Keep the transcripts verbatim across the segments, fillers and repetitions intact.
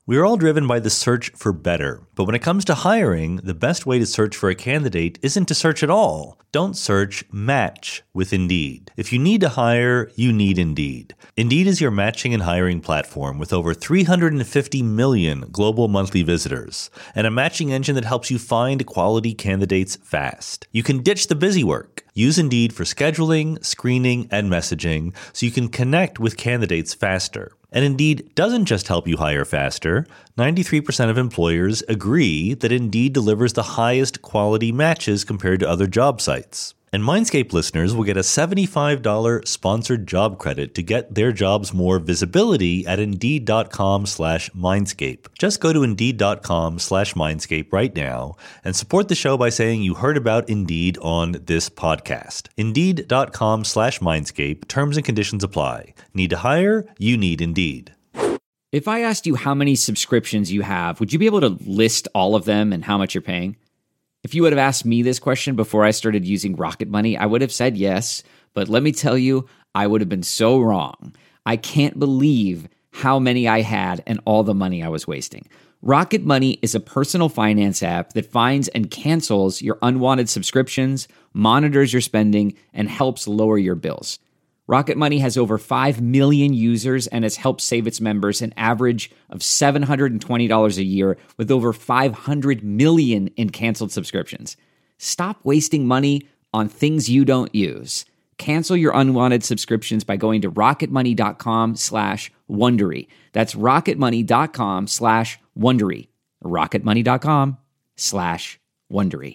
We are all driven by the search for better, but when it comes to hiring, the best way to search for a candidate isn't to search at all. Don't search, match with Indeed. If you need to hire, you need Indeed. Indeed is your matching and hiring platform with over three hundred fifty million global monthly visitors and a matching engine that helps you find quality candidates fast. You can ditch the busy work. Use Indeed for scheduling, screening, and messaging so you can connect with candidates faster. And Indeed doesn't just help you hire faster. ninety-three percent of employers agree that Indeed delivers the highest quality matches compared to other job sites. And Mindscape listeners will get a seventy-five dollars sponsored job credit to get their jobs more visibility at Indeed.com slash Mindscape. Just go to Indeed.com slash Mindscape right now and support the show by saying you heard about Indeed on this podcast. Indeed.com slash Mindscape. Terms and conditions apply. Need to hire? You need Indeed. If I asked you how many subscriptions you have, would you be able to list all of them and how much you're paying? If you would have asked me this question before I started using Rocket Money, I would have said yes, but let me tell you, I would have been so wrong. I can't believe how many I had and all the money I was wasting. Rocket Money is a personal finance app that finds and cancels your unwanted subscriptions, monitors your spending, and helps lower your bills. Rocket Money has over five million users and has helped save its members an average of seven hundred twenty dollars a year with over five hundred million in canceled subscriptions. Stop wasting money on things you don't use. Cancel your unwanted subscriptions by going to rocketmoney.com slash Wondery. That's rocketmoney.com slash Wondery. rocketmoney.com slash Wondery.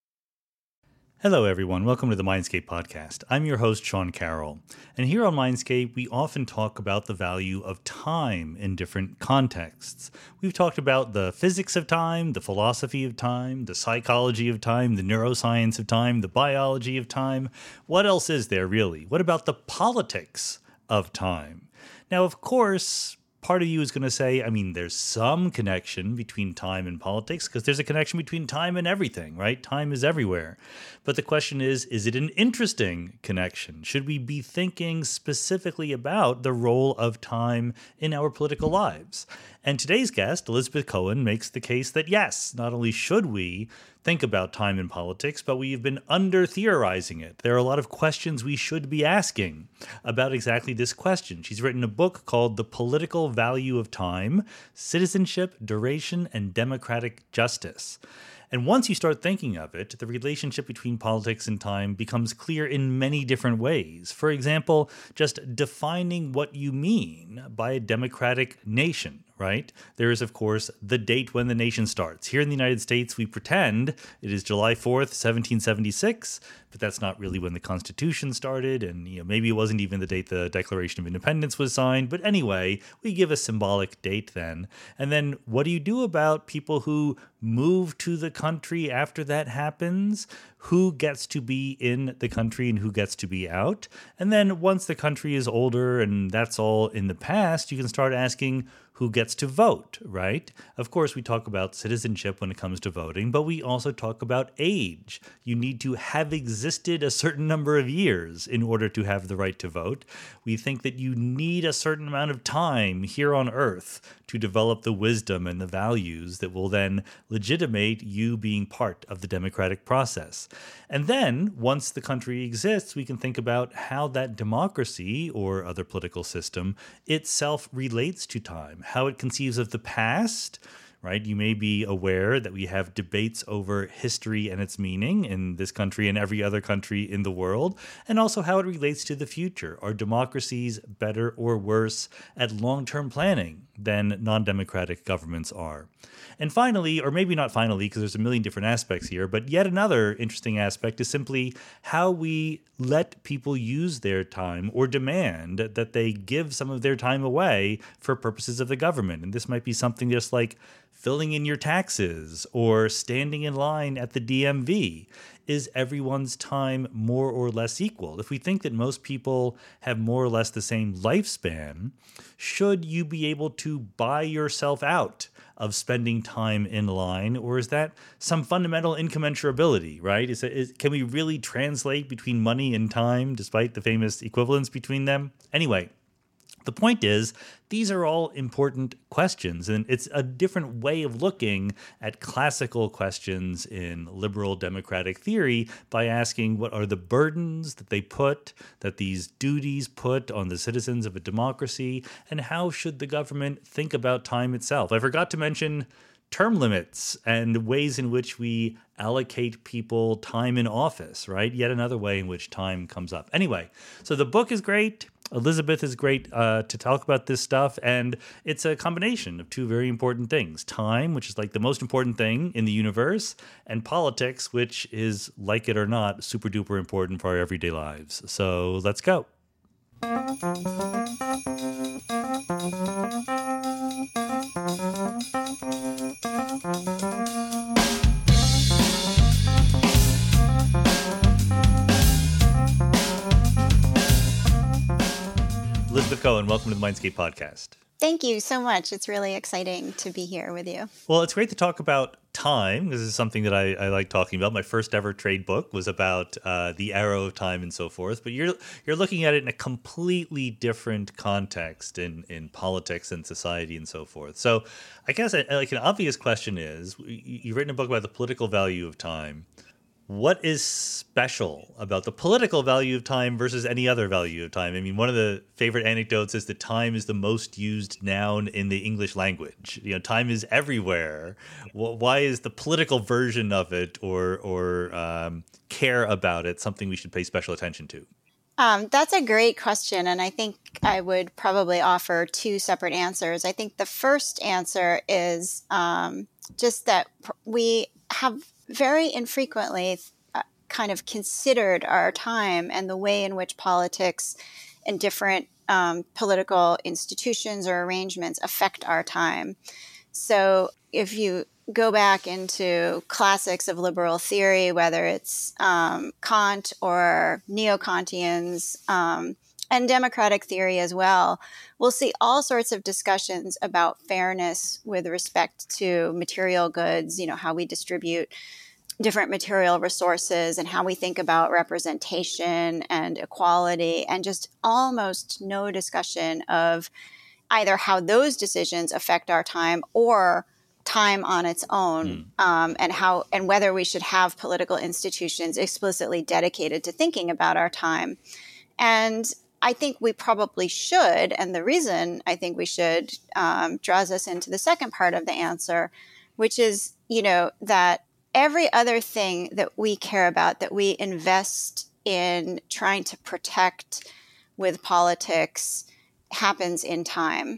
Hello, everyone. Welcome to the Mindscape podcast. I'm your host, Sean Carroll. And here on Mindscape, we often talk about the value of time in different contexts. We've talked about the physics of time, the philosophy of time, the psychology of time, the neuroscience of time, the biology of time. What else is there, really? What about the politics of time? Now, of course, part of you is going to say, I mean, there's some connection between time and politics because there's a connection between time and everything, right? Time is everywhere. But the question is, is it an interesting connection? Should we be thinking specifically about the role of time in our political lives? And today's guest, Elizabeth Cohen, makes the case that yes, not only should we think about time in politics, but we've been under-theorizing it. There are a lot of questions we should be asking about exactly this question. She's written a book called The Political Value of Time: Citizenship, Duration, and Democratic Justice. And once you start thinking of it, the relationship between politics and time becomes clear in many different ways. For example, just defining what you mean by a democratic nation, right? There is, of course, the date when the nation starts. Here in the United States, we pretend it is July fourth, seventeen seventy-six, but that's not really when the Constitution started, and you know, maybe it wasn't even the date the Declaration of Independence was signed. But anyway, we give a symbolic date then. And then what do you do about people who move to the country after that happens? Who gets to be in the country and who gets to be out? And then once the country is older and that's all in the past, you can start asking who gets to vote, right? Of course, we talk about citizenship when it comes to voting, but we also talk about age. You need to have existed a certain number of years in order to have the right to vote. We think that you need a certain amount of time here on Earth to develop the wisdom and the values that will then legitimate you being part of the democratic process. And then, once the country exists, we can think about how that democracy or other political system itself relates to time, how it conceives of the past, right? You may be aware that we have debates over history and its meaning in this country and every other country in the world, and also how it relates to the future. Are democracies better or worse at long-term planning than non-democratic governments are? And finally, or maybe not finally, because there's a million different aspects here, but yet another interesting aspect is simply how we let people use their time or demand that they give some of their time away for purposes of the government. And this might be something just like filling in your taxes or standing in line at the D M V. Is everyone's time more or less equal? If we think that most people have more or less the same lifespan, should you be able to buy yourself out of spending time in line, or is that some fundamental incommensurability, right? Is, it, is can we really translate between money and time despite the famous equivalence between them? Anyway, The point is, these are all important questions, and it's a different way of looking at classical questions in liberal democratic theory by asking what are the burdens that they put, that these duties put on the citizens of a democracy, and how should the government think about time itself. I forgot to mention term limits and ways in which we allocate people time in office, right? Yet another way in which time comes up. Anyway, so the book is great. Elizabeth is great uh, to talk about this stuff, and it's a combination of two very important things. Time, which is like the most important thing in the universe, and politics, which is, like it or not, super duper important for our everyday lives. So let's go. Elizabeth Cohen, welcome to the Mindscape podcast. Thank you so much. It's really exciting to be here with you. Well, it's great to talk about time. This is something that I, I like talking about. My first ever trade book was about uh, the arrow of time and so forth. But you're you're looking at it in a completely different context in, in politics and society and so forth. So I guess like an obvious question is, you've written a book about the political value of time. What is special about the political value of time versus any other value of time? I mean, one of the favorite anecdotes is that time is the most used noun in the English language. You know, time is everywhere. Why is the political version of it or or um, care about it something we should pay special attention to? Um, that's a great question, and I think I would probably offer two separate answers. I think the first answer is um, just that we have very infrequently uh, kind of considered our time and the way in which politics and different um, political institutions or arrangements affect our time. So if you go back into classics of liberal theory, whether it's um, Kant or neo-Kantians, um, and democratic theory as well, we'll see all sorts of discussions about fairness with respect to material goods, you know, how we distribute different material resources and how we think about representation and equality, and just almost no discussion of either how those decisions affect our time or time on its own, mm. um, and how and whether we should have political institutions explicitly dedicated to thinking about our time. And I think we probably should, and the reason I think we should um, draws us into the second part of the answer, which is, you know, that every other thing that we care about, that we invest in trying to protect with politics, happens in time.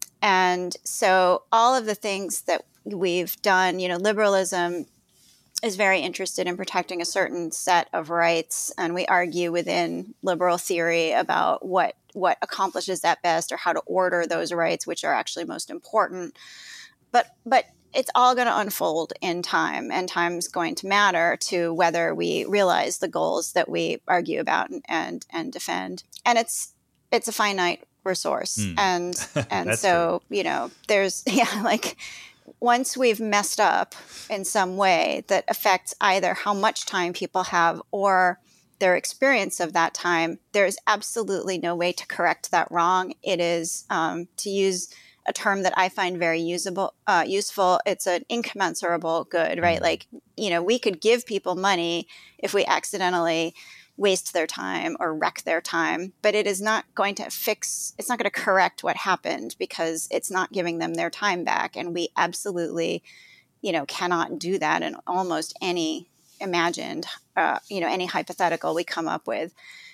And so all of the things that we've done, you know, liberalism is very interested in protecting a certain set of rights. And we argue within liberal theory about what, what accomplishes that best or how to order those rights, which are actually most important. But, but it's all going to unfold in time, and time's going to matter to whether we realize the goals that we argue about and, and, and defend. And it's, it's a finite resource. Mm. And, and so, true. you know, there's, yeah, like, once we've messed up in some way that affects either how much time people have or their experience of that time, there's absolutely no way to correct that wrong. It is, um, to use a term that I find very usable, uh, useful, it's an incommensurable good, right? Like, you know, we could give people money if we accidentally waste their time or wreck their time, but it is not going to fix, it's not going to correct what happened because it's not giving them their time back. And we absolutely, you know, cannot do that in almost any imagined, uh, you know, any hypothetical we come up with.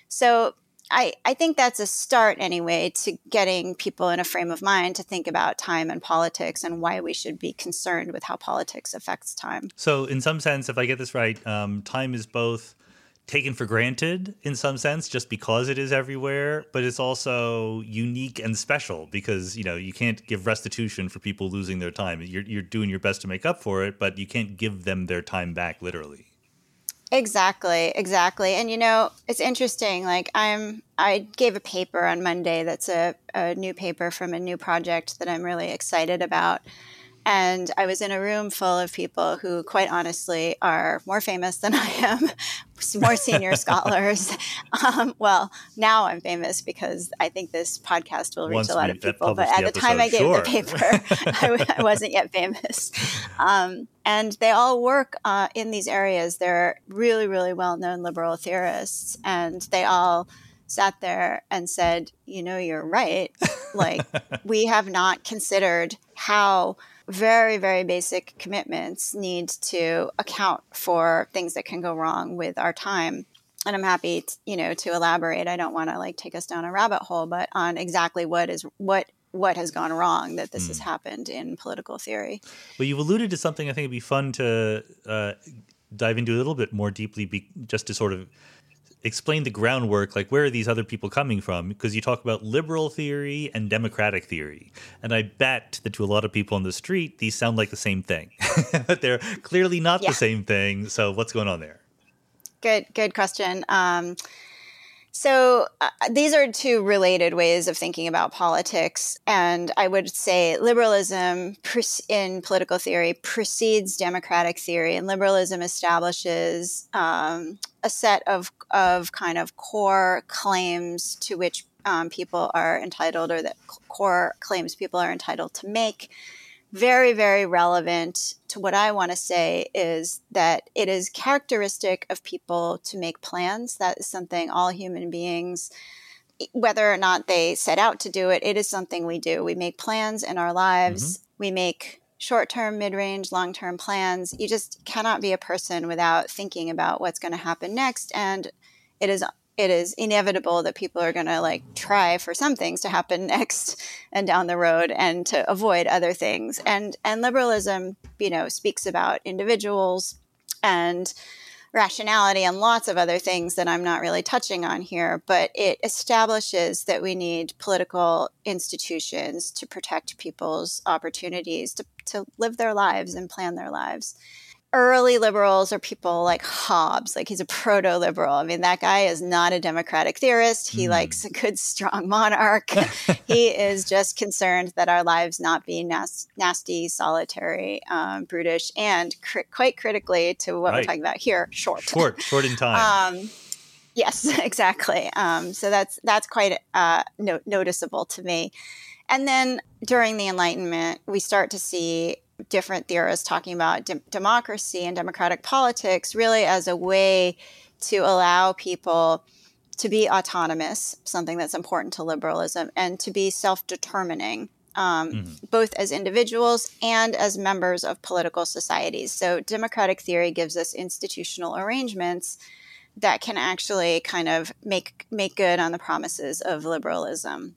So I, I think that's a start anyway to getting people in a frame of mind to think about time and politics and why we should be concerned with how politics affects time. So in some sense, if I get this right, um, time is both taken for granted in some sense just because it is everywhere, but it's also unique and special because, you know, you can't give restitution for people losing their time. You're, you're doing your best to make up for it, but you can't give them their time back literally. Exactly, exactly. And, you know, it's interesting. Like I'm, I gave a paper on Monday that's a, a new paper from a new project that I'm really excited about. And I was in a room full of people who, quite honestly, are more famous than I am, more senior scholars. Um, well, now I'm famous because I think this podcast will reach Once a lot we of people. But publish at the the time episode, I gave sure. the paper, I, w- I wasn't yet famous. Um, and they all work uh, in these areas. They're really, really well-known liberal theorists, and they all sat there and said, you know, you're right. Like, we have not considered how very, very basic commitments need to account for things that can go wrong with our time. And I'm happy, to, you know, to elaborate. I don't want to like take us down a rabbit hole, but on exactly what is what what has gone wrong that this mm. has happened in political theory. Well, you've alluded to something I think it'd be fun to uh, dive into a little bit more deeply, be, just to sort of explain the groundwork, like where are these other people coming from? Because you talk about liberal theory and democratic theory. And I bet that to a lot of people on the street, these sound like the same thing. But they're clearly not yeah. the same thing. So what's going on there? Good, good question. Um, so uh, these are two related ways of thinking about politics. And I would say liberalism pre- in political theory precedes democratic theory. And liberalism establishes um, a set of, of kind of core claims to which um, people are entitled, or that core claims people are entitled to make. Very, very relevant to what I want to say is that it is characteristic of people to make plans. That is something all human beings, whether or not they set out to do it, it is something we do. We make plans in our lives. Mm-hmm. We make short-term, mid-range, long-term plans. You just cannot be a person without thinking about what's going to happen next. And it is it is inevitable that people are going to like try for some things to happen next and down the road and to avoid other things. And and liberalism, you know, speaks about individuals and rationality and lots of other things that I'm not really touching on here, but it establishes that we need political institutions to protect people's opportunities to, to live their lives and plan their lives. Early liberals are people like Hobbes, like he's a proto-liberal. I mean, that guy is not a democratic theorist. He mm. likes a good, strong monarch. He is just concerned that our lives not be nas- nasty, solitary, um, brutish, and cri- quite critically to what right. we're talking about here, short. Short, short in time. Um, yes, exactly. Um, so that's that's quite uh, no- noticeable to me. And then during the Enlightenment, we start to see different theorists talking about de- democracy and democratic politics really as a way to allow people to be autonomous, something that's important to liberalism, and to be self-determining, um, mm-hmm. both as individuals and as members of political societies. So democratic theory gives us institutional arrangements that can actually kind of make make good on the promises of liberalism.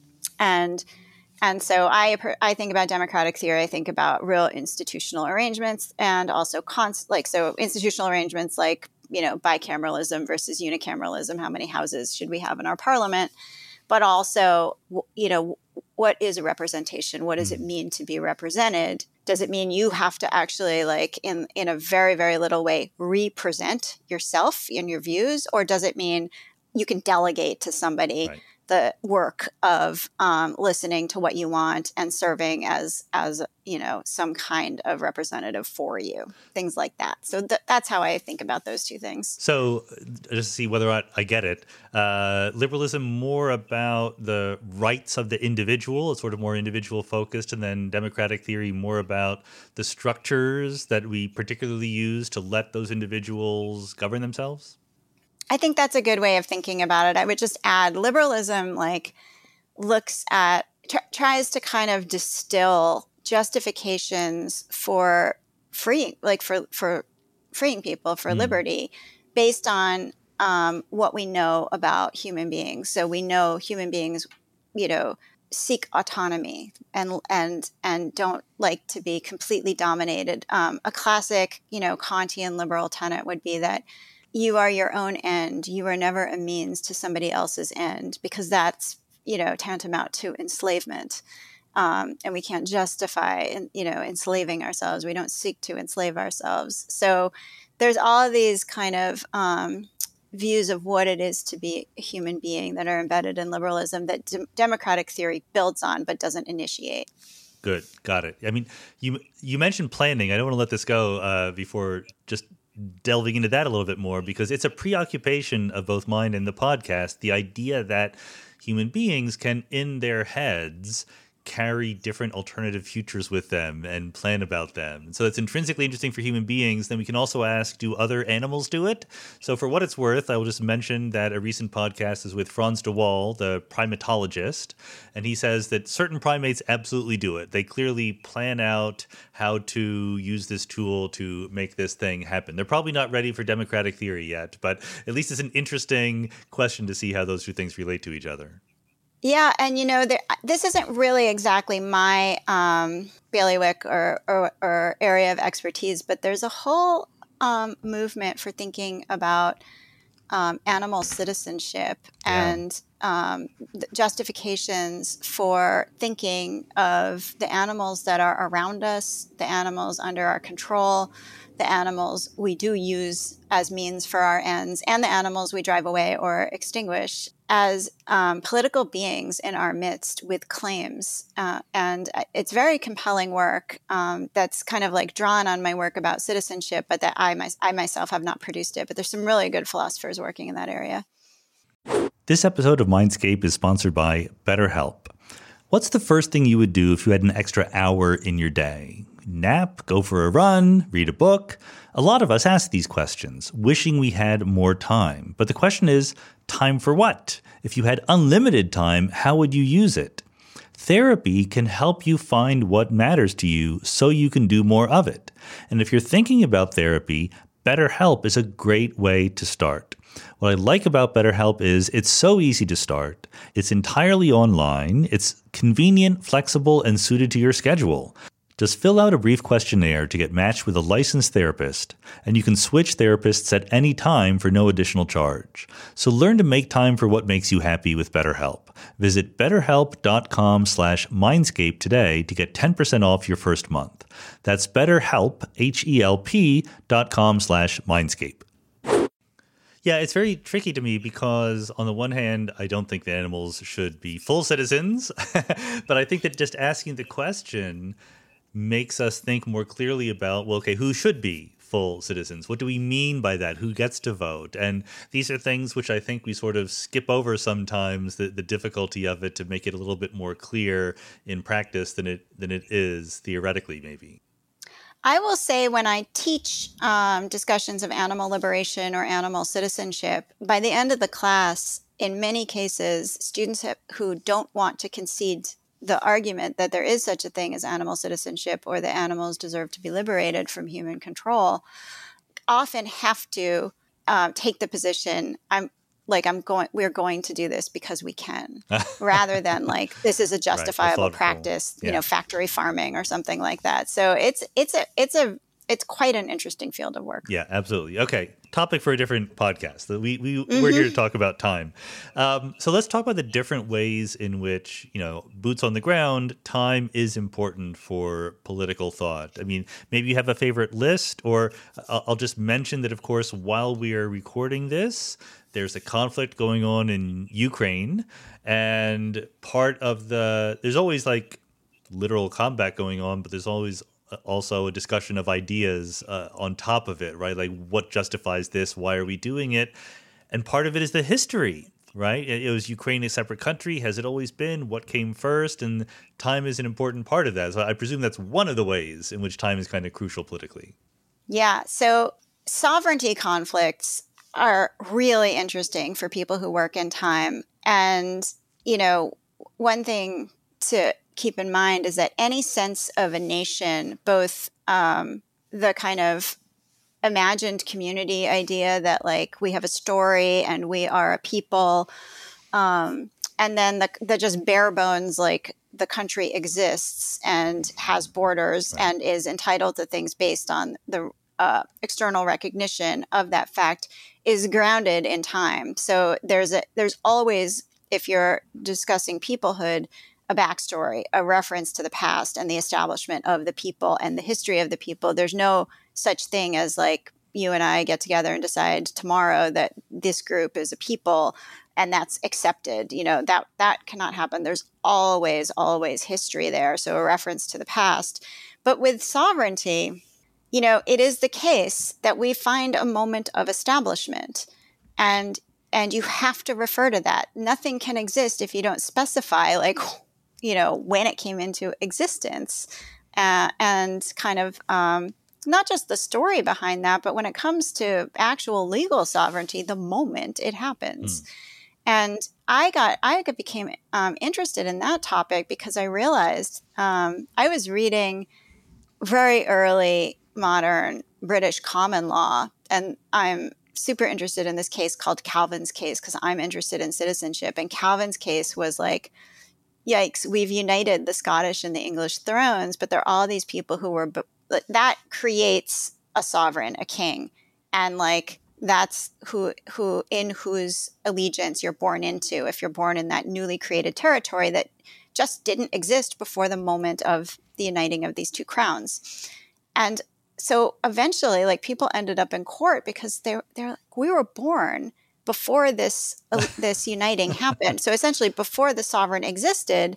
And And so I I think about democratic theory. I think about real institutional arrangements and also cons- like so institutional arrangements like, you know, bicameralism versus unicameralism. How many houses should we have in our parliament? But also, you know, what is a representation? What does it mean to be represented? Does it mean you have to actually like in, in a very, very little way represent yourself and your views? Or does it mean you can delegate to somebody right. the work of um, listening to what you want and serving as, as you know, some kind of representative for you, things like that. So th- that's how I think about those two things. So just to see whether or not I get it, uh, liberalism more about the rights of the individual, it's sort of more individual focused, and then democratic theory more about the structures that we particularly use to let those individuals govern themselves? I think that's a good way of thinking about it. I would just add liberalism like looks at, tr- tries to kind of distill justifications for freeing, like for, for freeing people, for mm. liberty, based on um, what we know about human beings. So we know human beings, you know, seek autonomy and and and don't like to be completely dominated. Um, a classic, you know, Kantian liberal tenet would be that you are your own end. You are never a means to somebody else's end, because that's, you know, tantamount to enslavement. Um, and we can't justify, you know, enslaving ourselves. We don't seek to enslave ourselves. So there's all of these kind of um, views of what it is to be a human being that are embedded in liberalism that de- democratic theory builds on but doesn't initiate. Good. Got it. I mean, you you mentioned planning. I don't want to let this go uh, before just delving into that a little bit more, because it's a preoccupation of both mine and the podcast, the idea that human beings can, in their heads, carry different alternative futures with them and plan about them. And so it's intrinsically interesting for human beings. Then we can also ask, do other animals do it? So for what it's worth, I will just mention that a recent podcast is with Frans de Waal, the primatologist, and he says that certain primates absolutely do it. They clearly plan out how to use this tool to make this thing happen. They're probably not ready for democratic theory yet, but at least it's an interesting question to see how those two things relate to each other. Yeah, and you know, there, this isn't really exactly my um, bailiwick or, or, or area of expertise, but there's a whole um, movement for thinking about um, animal citizenship Yeah. and um, justifications for thinking of the animals that are around us, the animals under our control, the animals we do use as means for our ends, and the animals we drive away or extinguish as um, political beings in our midst with claims. Uh, and it's very compelling work um, that's kind of like drawn on my work about citizenship, but that I, my, I myself have not produced it. But there's some really good philosophers working in that area. This episode of Mindscape is sponsored by BetterHelp. What's the first thing you would do if you had an extra hour in your day? Nap, go for a run, read a book? A lot of us ask these questions, wishing we had more time. But the question is, time for what? If you had unlimited time, how would you use it? Therapy can help you find what matters to you so you can do more of it. And if you're thinking about therapy, BetterHelp is a great way to start. What I like about BetterHelp is it's so easy to start. It's entirely online. It's convenient, flexible, and suited to your schedule. Just fill out a brief questionnaire to get matched with a licensed therapist, and you can switch therapists at any time for no additional charge. So learn to make time for what makes you happy with BetterHelp. Visit betterhelp.com slash mindscape today to get ten percent off your first month. That's betterhelp, H-E-L-P dot com slash mindscape. Yeah, it's very tricky to me because on the one hand, I don't think the animals should be full citizens, but I think that just asking the question makes us think more clearly about, well, okay, who should be full citizens? What do we mean by that? Who gets to vote? And these are things which I think we sort of skip over sometimes, the, the difficulty of it to make it a little bit more clear in practice than it than it is theoretically, maybe. I will say when I teach um, discussions of animal liberation or animal citizenship, by the end of the class, in many cases, students have, who don't want to concede the argument that there is such a thing as animal citizenship or that animals deserve to be liberated from human control often have to um, take the position, I'm like, I'm going, we're going to do this because we can, rather than like, this is a justifiable right, practice, yeah. you know, factory farming or something like that. So it's, it's a, it's a, it's quite an interesting field of work. Yeah, absolutely. Okay. Topic for a different podcast. We, we, mm-hmm. We're here to talk about time. Um, so let's talk about the different ways in which, you know, boots on the ground, time is important for political thought. I mean, maybe you have a favorite list, or I'll just mention that, of course, while we are recording this, there's a conflict going on in Ukraine, and part of the, there's always like literal combat going on, but there's always also a discussion of ideas uh, on top of it, right? Like, what justifies this? Why are we doing it? And part of it is the history, right? It was Ukraine a separate country? Has it always been? What came first? And time is an important part of that. So I presume that's one of the ways in which time is kind of crucial politically. Yeah. So sovereignty conflicts are really interesting for people who work in time. And, you know, one thing to keep in mind is that any sense of a nation, both um, the kind of imagined community idea that like we have a story and we are a people, um, and then the, the just bare bones, like the country exists and has borders right. and is entitled to things based on the uh, external recognition of that fact, is grounded in time. So there's a there's always, if you're discussing peoplehood, a backstory, a reference to the past and the establishment of the people and the history of the people. There's no such thing as like you and I get together and decide tomorrow that this group is a people and that's accepted. You know, that that cannot happen. There's always, always history there. So a reference to the past. But with sovereignty, you know, it is the case that we find a moment of establishment, and and you have to refer to that. Nothing can exist if you don't specify, like, you know, when it came into existence, uh, and kind of um, not just the story behind that, but when it comes to actual legal sovereignty, the moment it happens. Mm. And I got, I became um, interested in that topic because I realized um, I was reading very early modern British common law, and I'm super interested in this case called Calvin's case because I'm interested in citizenship. And Calvin's case was like, yikes, we've united the Scottish and the English thrones, but there are all these people who were, that creates a sovereign, a king. And like, that's who, who, in whose allegiance you're born into, if you're born in that newly created territory that just didn't exist before the moment of the uniting of these two crowns. And so eventually, like, people ended up in court because they're, they're like, we were born before this, uh, this uniting happened. So essentially before the sovereign existed.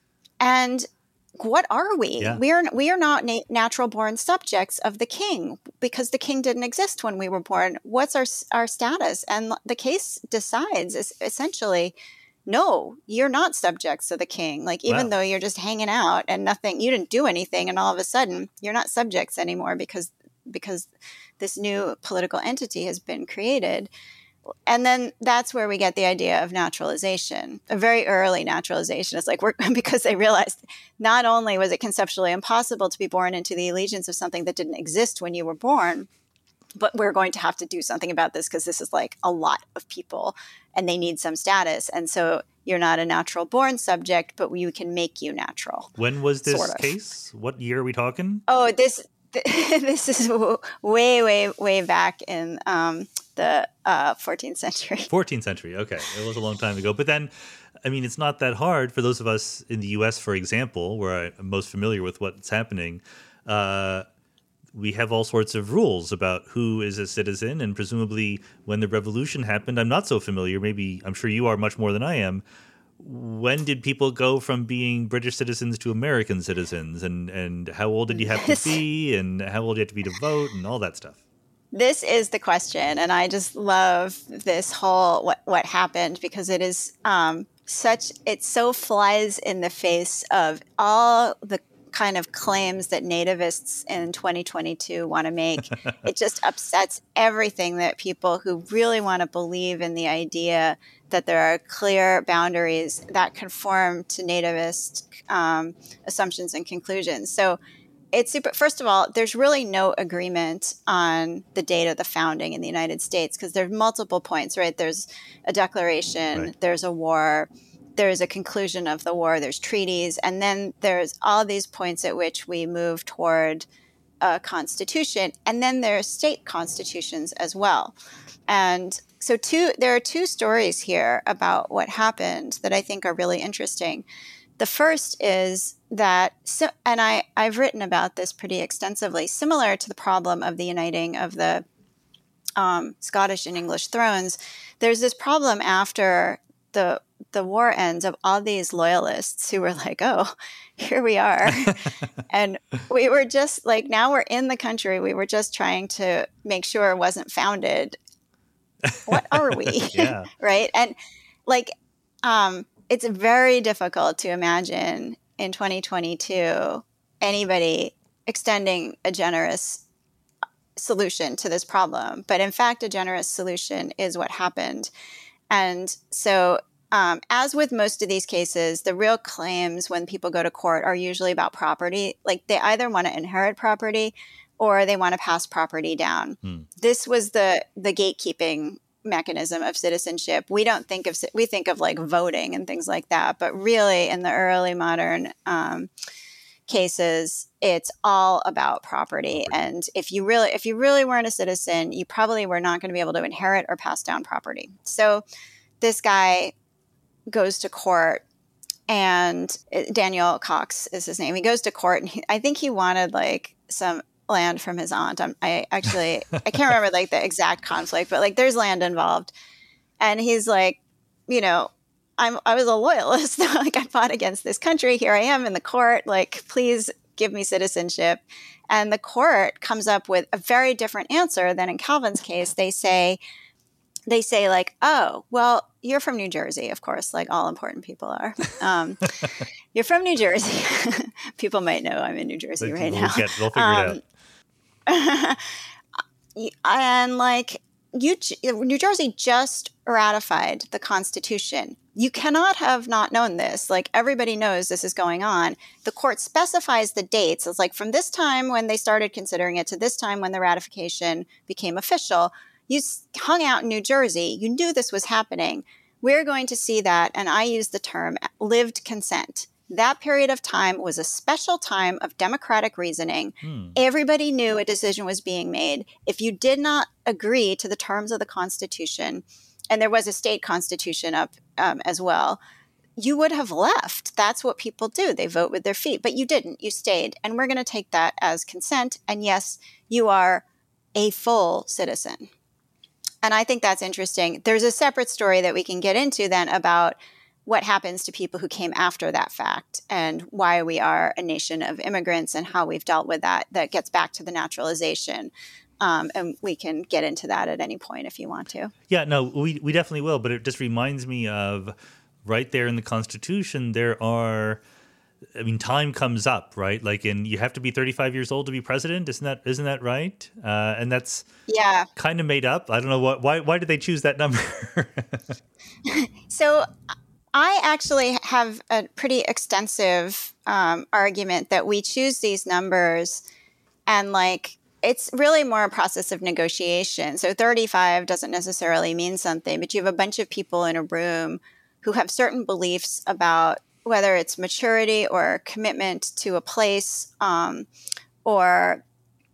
And what are we? Yeah. We are we are not na- natural born subjects of the king because the king didn't exist when we were born. What's our our status? And the case decides is essentially, no, you're not subjects of the king. Like, even wow. though you're just hanging out and nothing, you didn't do anything, and all of a sudden you're not subjects anymore because because this new political entity has been created. And then that's where we get the idea of naturalization, a very early naturalization. It's like, we're, because they realized not only was it conceptually impossible to be born into the allegiance of something that didn't exist when you were born, but we're going to have to do something about this because this is like a lot of people and they need some status. And so you're not a natural born subject, but we can make you natural. When was this sort of. case? What year are we talking? Oh, this this is way, way, way back in um, the uh, fourteenth century. fourteenth century. Okay. It was a long time ago. But then, I mean, it's not that hard for those of us in the U S, for example, where I'm most familiar with what's happening. Uh, we have all sorts of rules about who is a citizen. And presumably when the revolution happened, I'm not so familiar. Maybe I'm sure you are much more than I am. When did people go from being British citizens to American citizens? And, and how old did you have to be? And how old did you have to be to vote and all that stuff? This is the question. And I just love this whole what, what happened because it is um, such, it so flies in the face of all the kind of claims that nativists in twenty twenty-two want to make. It just upsets everything that people who really want to believe in the idea that there are clear boundaries that conform to nativist um, assumptions and conclusions. So it's super, first of all, there's really no agreement on the date of the founding in the United States because there's multiple points, right? There's a declaration, right. There's a war, there's a conclusion of the war, there's treaties, and then there's all these points at which we move toward a constitution, and then there are state constitutions as well. And so two, there are two stories here about what happened that I think are really interesting. The first is that, so, and I, I've written about this pretty extensively, similar to the problem of the uniting of the um, Scottish and English thrones, there's this problem after the the war ends of all these loyalists who were like, oh, here we are. And we were just like, now we're in the country. We were just trying to make sure it wasn't founded. What are we? Yeah. Right. And like, um, it's very difficult to imagine in twenty twenty-two anybody extending a generous solution to this problem. But in fact, a generous solution is what happened. And so um, as with most of these cases, the real claims when people go to court are usually about property. Like they either want to inherit property or they want to pass property down. Hmm. This was the the gatekeeping mechanism of citizenship. We don't think of, we think of like voting and things like that, but really in the early modern um, cases, it's all about property. And if you really, if you really weren't a citizen, you probably were not going to be able to inherit or pass down property. So this guy goes to court, and Daniel Cox is his name. He goes to court, and he, I think he wanted like some land from his aunt. I'm, I actually, I can't remember like the exact conflict, but like there's land involved. And he's like, you know, I'm, I was a loyalist. Like, I fought against this country. Here I am in the court. Like, please give me citizenship. And the court comes up with a very different answer than in Calvin's case. They say, they say like, oh, well, you're from New Jersey, of course, like all important people are. Um, you're from New Jersey. People might know I'm in New Jersey Like, right we'll now. Get, they'll figure um, it out. And like, you, New Jersey just ratified the Constitution. You cannot have not known this. Like, everybody knows this is going on. The court specifies the dates. It's like from this time when they started considering it to this time when the ratification became official. You hung out in New Jersey. You knew this was happening. We're going to see that, and I use the term lived consent. That period of time was a special time of democratic reasoning. Hmm. Everybody knew a decision was being made. If you did not agree to the terms of the Constitution, and there was a state constitution up um, as well, you would have left. That's what people do. They vote with their feet. But you didn't. You stayed. And we're going to take that as consent. And yes, you are a full citizen. And I think that's interesting. There's a separate story that we can get into then about what happens to people who came after that fact and why we are a nation of immigrants and how we've dealt with that. That gets back to the naturalization. Um, and we can get into that at any point if you want to. Yeah, no, we, we definitely will. But it just reminds me of right there in the Constitution, there are, I mean, time comes up, right? Like, in, you have to be thirty-five years old to be president. Isn't that, isn't that right? Uh, and that's yeah, kind of made up. I don't know what, why, why did they choose that number? So I actually have a pretty extensive um, argument that we choose these numbers and like, it's really more a process of negotiation. So thirty-five doesn't necessarily mean something, but you have a bunch of people in a room who have certain beliefs about whether it's maturity or commitment to a place um, or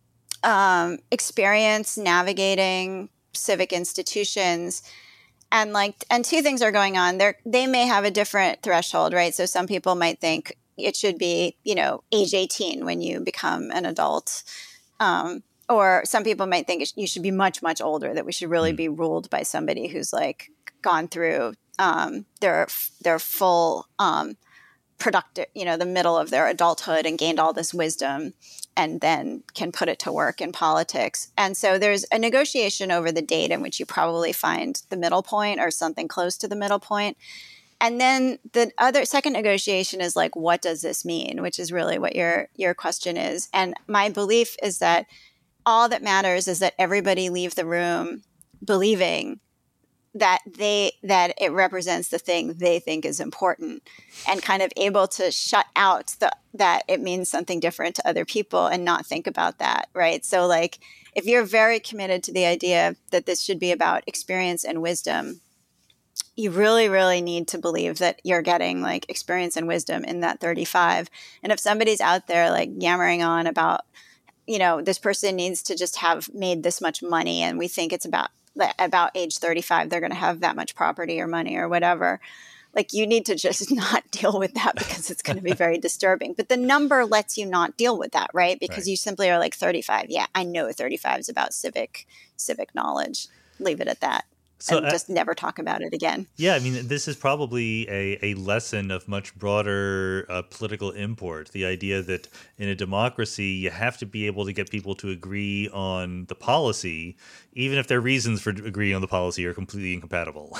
um, experience navigating civic institutions. And like, and two things are going on. They they may have a different threshold, right? So some people might think it should be, you know, age eighteen when you become an adult. Um, or some people might think you should be much, much older, that we should really be ruled by somebody who's like gone through um, their their full um, productive, you know, the middle of their adulthood and gained all this wisdom and then can put it to work in politics. And so there's a negotiation over the date in which you probably find the middle point or something close to the middle point. And then the other second negotiation is like, what does this mean? Which is really what your your question is. And my belief is that all that matters is that everybody leave the room believing that they that it represents the thing they think is important, and kind of able to shut out the that it means something different to other people and not think about that, right? So like, if you're very committed to the idea that this should be about experience and wisdom, you really, really need to believe that you're getting like experience and wisdom in that thirty-five. And if somebody's out there like yammering on about, you know, this person needs to just have made this much money and we think it's about about age thirty-five, they're going to have that much property or money or whatever. Like, you need to just not deal with that because it's going to be very disturbing. But the number lets you not deal with that, right? Because right. you simply are like thirty-five. Yeah, I know thirty-five is about civic civic knowledge. Leave it at that. So, and just uh, never talk about it again. Yeah, I mean, this is probably a, a lesson of much broader uh, political import. The idea that in a democracy, you have to be able to get people to agree on the policy, even if their reasons for agreeing on the policy are completely incompatible.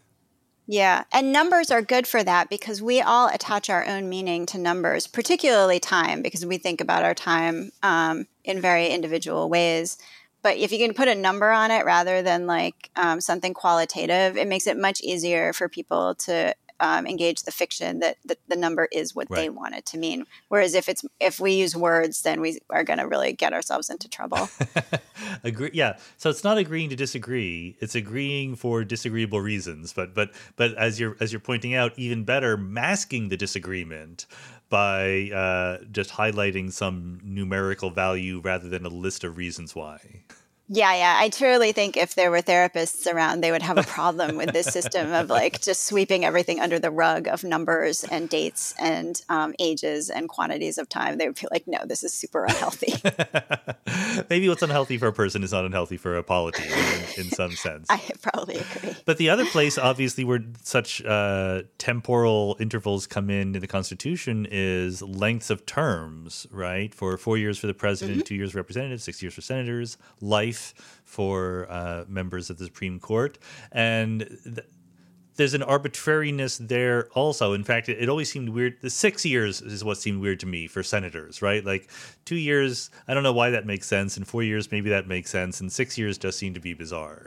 Yeah, and numbers are good for that because we all attach our own meaning to numbers, particularly time, because we think about our time um, in very individual ways. But if you can put a number on it rather than like um, something qualitative, it makes it much easier for people to um, engage the fiction that the, the number is what right. they want it to mean. Whereas if it's if we use words, then we are going to really get ourselves into trouble. Agree. Yeah. So it's not agreeing to disagree; it's agreeing for disagreeable reasons. But but but as you're as you're pointing out, even better, masking the disagreement by uh, just highlighting some numerical value rather than a list of reasons why. Yeah, yeah. I truly think if there were therapists around, they would have a problem with this system of like just sweeping everything under the rug of numbers and dates and um, ages and quantities of time. They would be like, no, this is super unhealthy. Maybe what's unhealthy for a person is not unhealthy for a polity in, in some sense. I probably agree. But the other place, obviously, where such uh, temporal intervals come in in the Constitution is lengths of terms, right? For four years for the president, mm-hmm. two years for representatives, six years for senators, life for uh, members of the Supreme Court. And th- there's an arbitrariness there also. In fact, it, it always seemed weird. The six years is what seemed weird to me for senators, right? Like two years, I don't know why that makes sense. And four years, maybe that makes sense. And six years just seem to be bizarre.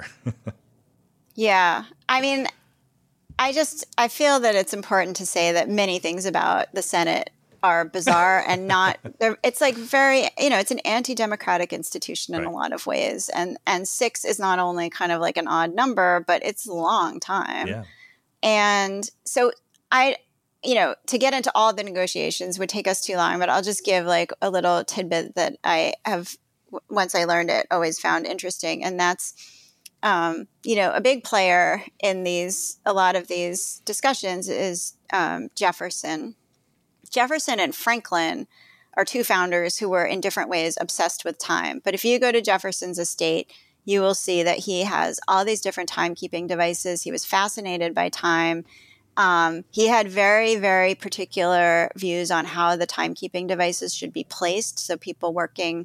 Yeah. I mean, I just, I feel that it's important to say that many things about the Senate are bizarre and not, it's like very, you know, it's an anti-democratic institution in right. a lot of ways. And, and six is not only kind of like an odd number, but it's a long time. Yeah. And so I, you know, to get into all the negotiations would take us too long, but I'll just give like a little tidbit that I have, once I learned it, always found interesting. And that's, um, you know, a big player in these, a lot of these discussions is um, Jefferson. Jefferson and Franklin are two founders who were in different ways obsessed with time. But if you go to Jefferson's estate, you will see that he has all these different timekeeping devices. He was fascinated by time. Um, he had very, very particular views on how the timekeeping devices should be placed. So people working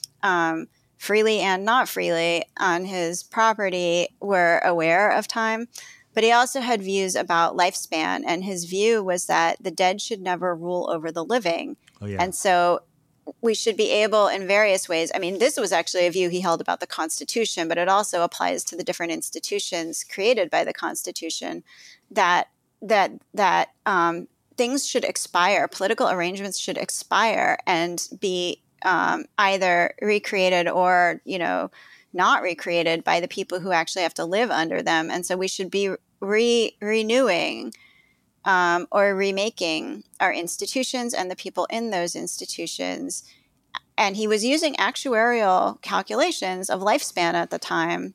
um, freely and not freely on his property were aware of time. But he also had views about lifespan, and his view was that the dead should never rule over the living. Oh, yeah. And so we should be able in various ways. I mean, this was actually a view he held about the Constitution, but it also applies to the different institutions created by the Constitution, that that that um, things should expire, political arrangements should expire and be um, either recreated or, you know, not recreated by the people who actually have to live under them. And so we should be re- renewing um, or remaking our institutions and the people in those institutions. And he was using actuarial calculations of lifespan at the time.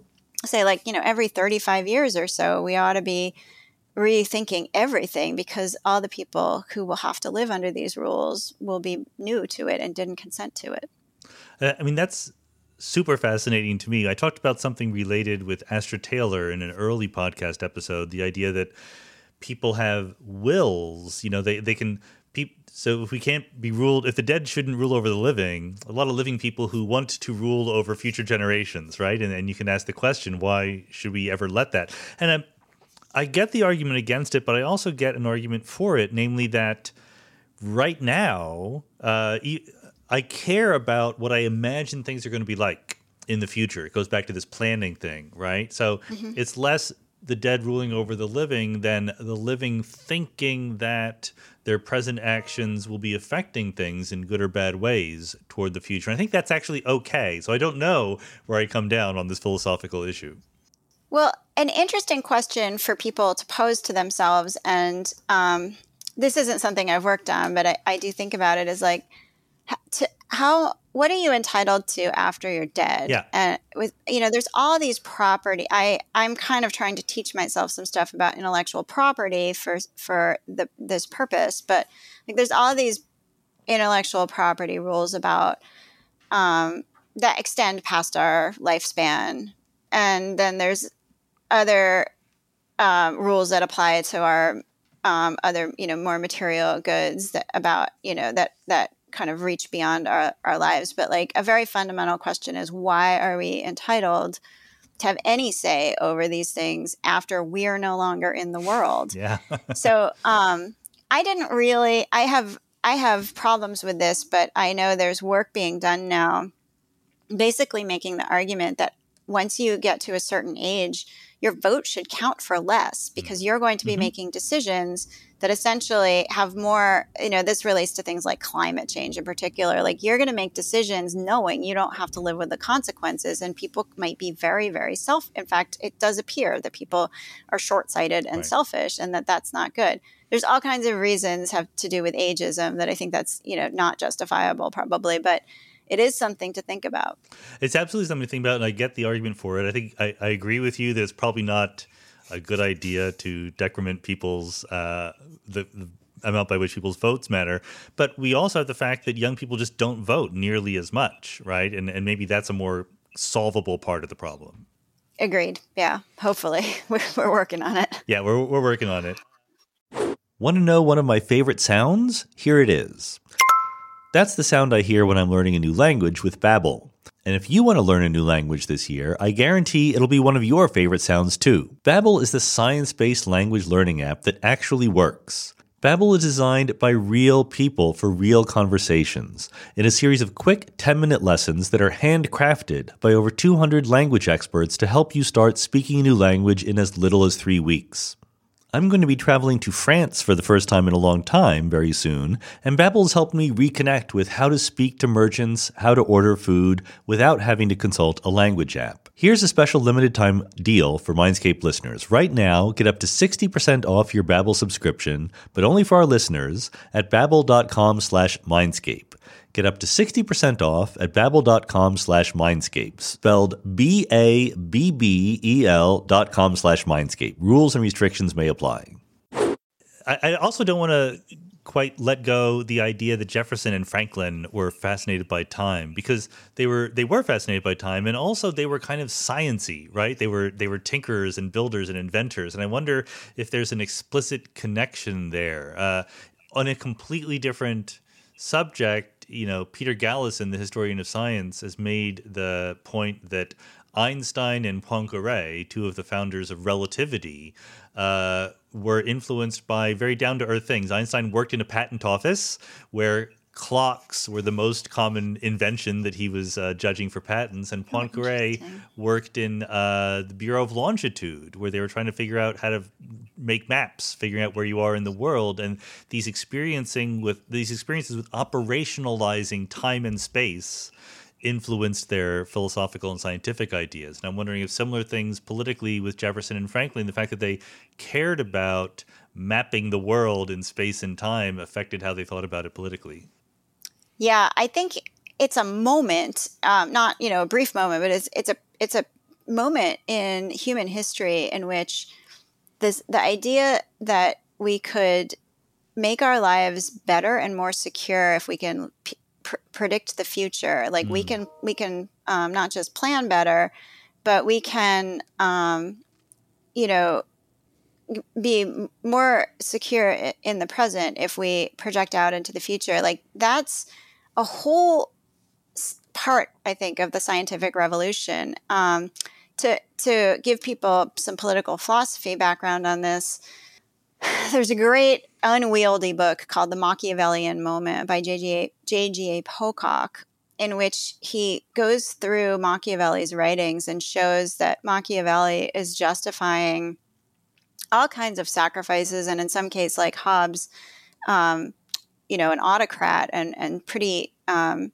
Say like, you know, every thirty-five years or so, we ought to be rethinking everything because all the people who will have to live under these rules will be new to it and didn't consent to it. Uh, I mean, that's super fascinating to me. I talked about something related with Astra Taylor in an early podcast episode, the idea that people have wills, you know, they, they can, pe- so if we can't be ruled, if the dead shouldn't rule over the living, a lot of living people who want to rule over future generations, right? And, and you can ask the question, why should we ever let that? And I, I get the argument against it, but I also get an argument for it, namely that right now, uh, I care about what I imagine things are going to be like in the future. It goes back to this planning thing, right? So mm-hmm. it's less the dead ruling over the living than the living thinking that their present actions will be affecting things in good or bad ways toward the future. And I think that's actually okay. So I don't know where I come down on this philosophical issue. Well, an interesting question for people to pose to themselves, and um, this isn't something I've worked on, but I, I do think about it, is like, to how, what are you entitled to after you're dead? Yeah. And with, you know, there's all these property. I, I'm kind of trying to teach myself some stuff about intellectual property for, for the, this purpose, but like there's all these intellectual property rules about, um, that extend past our lifespan. And then there's other, um, rules that apply to our, um, other, you know, more material goods that about, you know, that, that, kind of reach beyond our, our lives. But like a very fundamental question is, why are we entitled to have any say over these things after we're no longer in the world? Yeah. So um, I didn't really, I have, I have problems with this, but I know there's work being done now, basically making the argument that once you get to a certain age, your vote should count for less because you're going to be mm-hmm. making decisions that essentially have more, you know, this relates to things like climate change in particular. Like you're going to make decisions knowing you don't have to live with the consequences, and people might be very, very self. In fact, it does appear that people are short-sighted and right. selfish, and that that's not good. There's all kinds of reasons have to do with ageism that I think that's, you know, not justifiable probably, but it is something to think about. It's absolutely something to think about, and I get the argument for it. I think I, I agree with you that it's probably not a good idea to decrement people's uh, the, the amount by which people's votes matter. But we also have the fact that young people just don't vote nearly as much, right? And and maybe that's a more solvable part of the problem. Agreed. Yeah. Hopefully, we're, we're working on it. Yeah, we're we're working on it. Want to know one of my favorite sounds? Here it is. That's the sound I hear when I'm learning a new language with Babbel. And if you want to learn a new language this year, I guarantee it'll be one of your favorite sounds too. Babbel is the science-based language learning app that actually works. Babbel is designed by real people for real conversations in a series of quick ten-minute lessons that are handcrafted by over two hundred language experts to help you start speaking a new language in as little as three weeks. I'm going to be traveling to France for the first time in a long time very soon, and Babbel's helped me reconnect with how to speak to merchants, how to order food, without having to consult a language app. Here's a special limited time deal for Mindscape listeners. Right now, get up to sixty percent off your Babbel subscription, but only for our listeners at babbel.com slash Mindscape. Get up to sixty percent off at babbel.com slash Mindscape, spelled B A B B E L dot com slash Mindscape. Rules and restrictions may apply. I, I also don't want to quite let go the idea that Jefferson and Franklin were fascinated by time, because they were they were fascinated by time, and also they were kind of science-y, right? They were they were tinkerers and builders and inventors, and I wonder if there's an explicit connection there. Uh, on a completely different subject, you know, Peter Gallison, the historian of science, has made the point that Einstein and Poincaré, two of the founders of relativity, uh, were influenced by very down-to-earth things. Einstein worked in a patent office where clocks were the most common invention that he was uh, judging for patents, and Poincaré oh, worked in uh, the Bureau of Longitude, where they were trying to figure out how to make maps, figuring out where you are in the world. And these experiencing with these experiences with operationalizing time and space influenced their philosophical and scientific ideas. And I'm wondering if similar things politically with Jefferson and Franklin, the fact that they cared about mapping the world in space and time, affected how they thought about it politically. Yeah, I think it's a moment, um, not, you know, a brief moment, but it's it's a it's a moment in human history in which this the idea that we could make our lives better and more secure if we can p- pr- predict the future. Like mm. we can we can um, not just plan better, but we can, um, you know, be more secure in the present if we project out into the future. Like that's a whole part, I think, of the scientific revolution. Um, to to give people some political philosophy background on this, there's a great unwieldy book called The Machiavellian Moment by J G A Pocock, in which he goes through Machiavelli's writings and shows that Machiavelli is justifying all kinds of sacrifices, and in some case, like Hobbes, um, you know, an autocrat and and pretty um,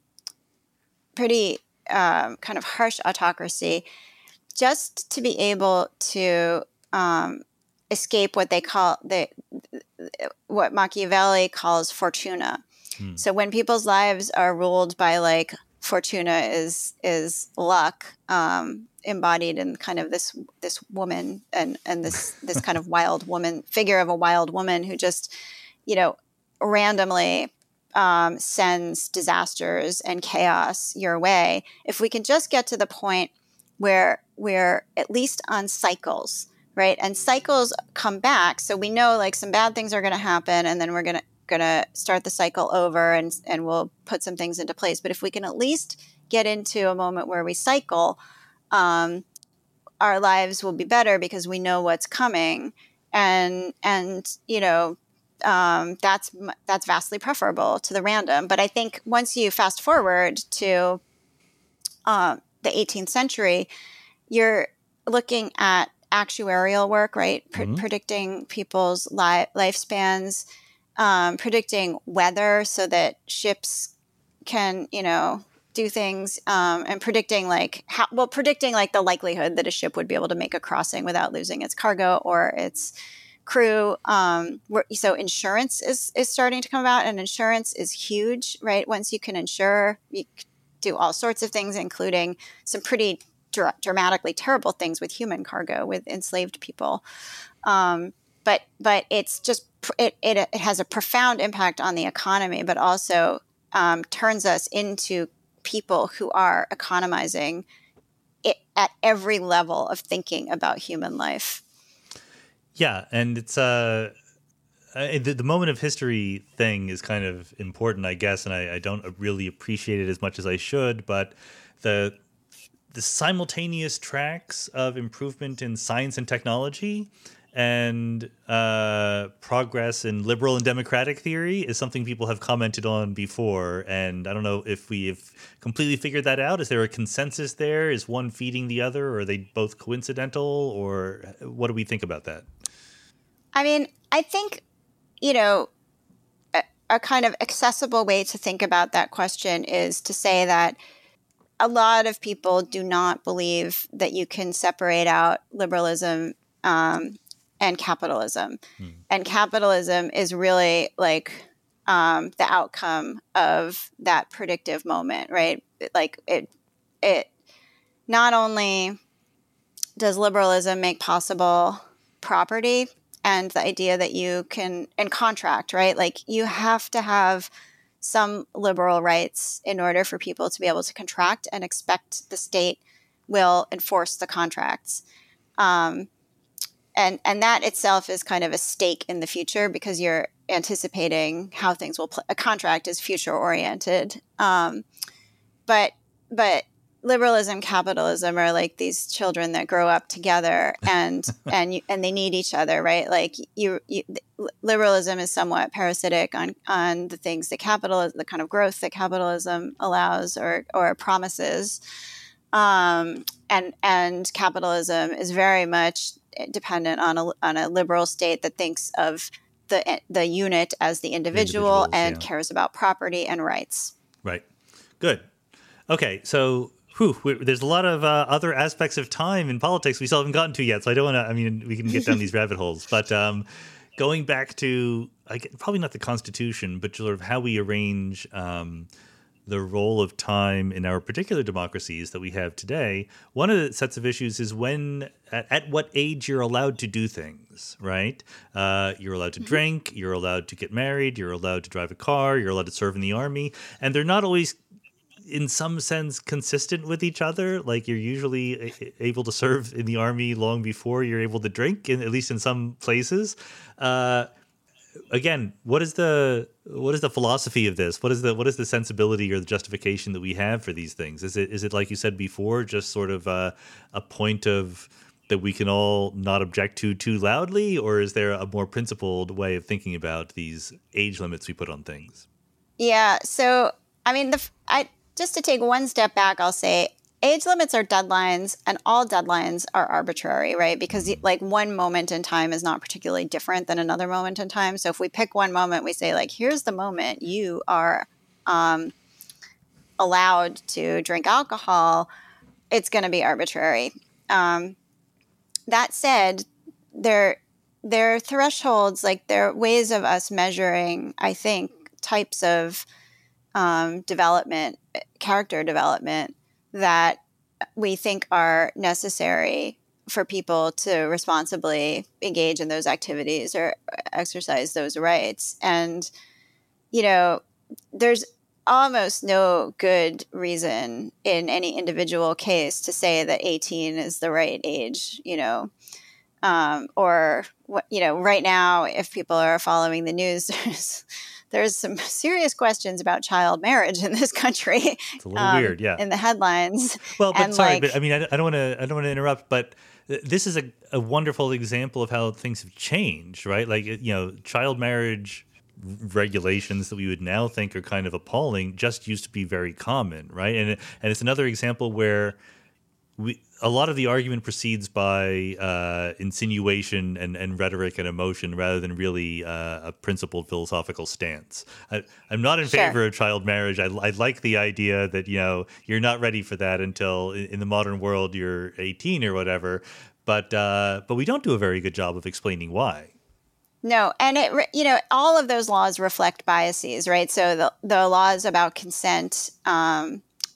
pretty um, kind of harsh autocracy, just to be able to um, escape what they call the what Machiavelli calls fortuna. Hmm. So when people's lives are ruled by like fortuna is is luck. Um, embodied in kind of this this woman and and this this kind of wild woman figure of a wild woman who just, you know, randomly um, sends disasters and chaos your way. If we can just get to the point where we're at least on cycles, right? And cycles come back, so we know like some bad things are going to happen, and then we're going to going to start the cycle over, and and we'll put some things into place. But if we can at least get into a moment where we cycle, Um, our lives will be better because we know what's coming, and and you know um, that's that's vastly preferable to the random. But I think once you fast forward to uh, the eighteenth century, you're looking at actuarial work, right? Pre- mm-hmm. Predicting people's li- lifespans, um, predicting weather so that ships can, you know, do things, um, and predicting like how, well, predicting like the likelihood that a ship would be able to make a crossing without losing its cargo or its crew. Um, so insurance is, is starting to come about, and insurance is huge, right? Once you can insure, you, do all sorts of things, including some pretty dra- dramatically terrible things with human cargo, with enslaved people. Um, but but it's just it, it it has a profound impact on the economy, but also um, turns us into people who are economizing it at every level of thinking about human life. Yeah, and it's uh, uh, the, the moment of history thing is kind of important, I guess, and I, I don't really appreciate it as much as I should. But the the simultaneous tracks of improvement in science and technology and uh, progress in liberal and democratic theory is something people have commented on before. And I don't know if we have completely figured that out. Is there a consensus there? Is one feeding the other? Or are they both coincidental? Or what do we think about that? I mean, I think, you know, a, a kind of accessible way to think about that question is to say that a lot of people do not believe that you can separate out liberalism um, and capitalism. Hmm. And capitalism is really like um, the outcome of that predictive moment, right? Like it, it not only does liberalism make possible property and the idea that you can, and contract, right? Like you have to have some liberal rights in order for people to be able to contract and expect the state will enforce the contracts. Um, and and that itself is kind of a stake in the future because you're anticipating how things will play. A contract is future oriented. Um, but but liberalism, capitalism are like these children that grow up together and and you, and they need each other, right? Like you, you, liberalism is somewhat parasitic on on the things that capitalism, the kind of growth that capitalism allows or or promises, um, and and capitalism is very much dependent on a on a liberal state that thinks of the the unit as the individual and yeah. cares about property and rights. Right. Good. Okay. So. Whew, there's a lot of uh, other aspects of time in politics we still haven't gotten to yet. So I don't want to, I mean, we can get down these rabbit holes. But um, going back to, I get, probably not the Constitution, but sort of how we arrange um, the role of time in our particular democracies that we have today, one of the sets of issues is when, at, at what age you're allowed to do things, right? Uh, you're allowed to drink, you're allowed to get married, you're allowed to drive a car, you're allowed to serve in the army. And they're not always in some sense consistent with each other. Like you're usually a- able to serve in the army long before you're able to drink, in, at least in some places. Uh, again, what is the what is the philosophy of this? What is the what is the sensibility or the justification that we have for these things? Is it is it like you said before, just sort of a, a point of that we can all not object to too loudly, or is there a more principled way of thinking about these age limits we put on things? Yeah. So I mean, the I. Just to take one step back, I'll say age limits are deadlines and all deadlines are arbitrary, right? Because like one moment in time is not particularly different than another moment in time. So if we pick one moment, we say like, here's the moment you are um, allowed to drink alcohol, it's going to be arbitrary. Um, that said, there, there are thresholds, like there are ways of us measuring, I think, types of um, development, character development that we think are necessary for people to responsibly engage in those activities or exercise those rights. And, you know, there's almost no good reason in any individual case to say that eighteen is the right age, you know, um, or, you know, right now, if people are following the news, there's There's some serious questions about child marriage in this country. It's a little um, weird, yeah. In the headlines. Well, but and sorry, like, but I mean, I, I don't want to. I don't want to interrupt, but this is a, a wonderful example of how things have changed, right? Like, you know, child marriage regulations that we would now think are kind of appalling just used to be very common, right? And and it's another example where we. A lot of the argument proceeds by uh, insinuation and, and rhetoric and emotion rather than really uh, a principled philosophical stance. I, I'm not in Sure. favor of child marriage. I, I like the idea that, you know, you're not ready for that until in, in the modern world you're eighteen or whatever. But uh, but we don't do a very good job of explaining why. No, and it re- you know all of those laws reflect biases, right? So the the laws about consent. Um,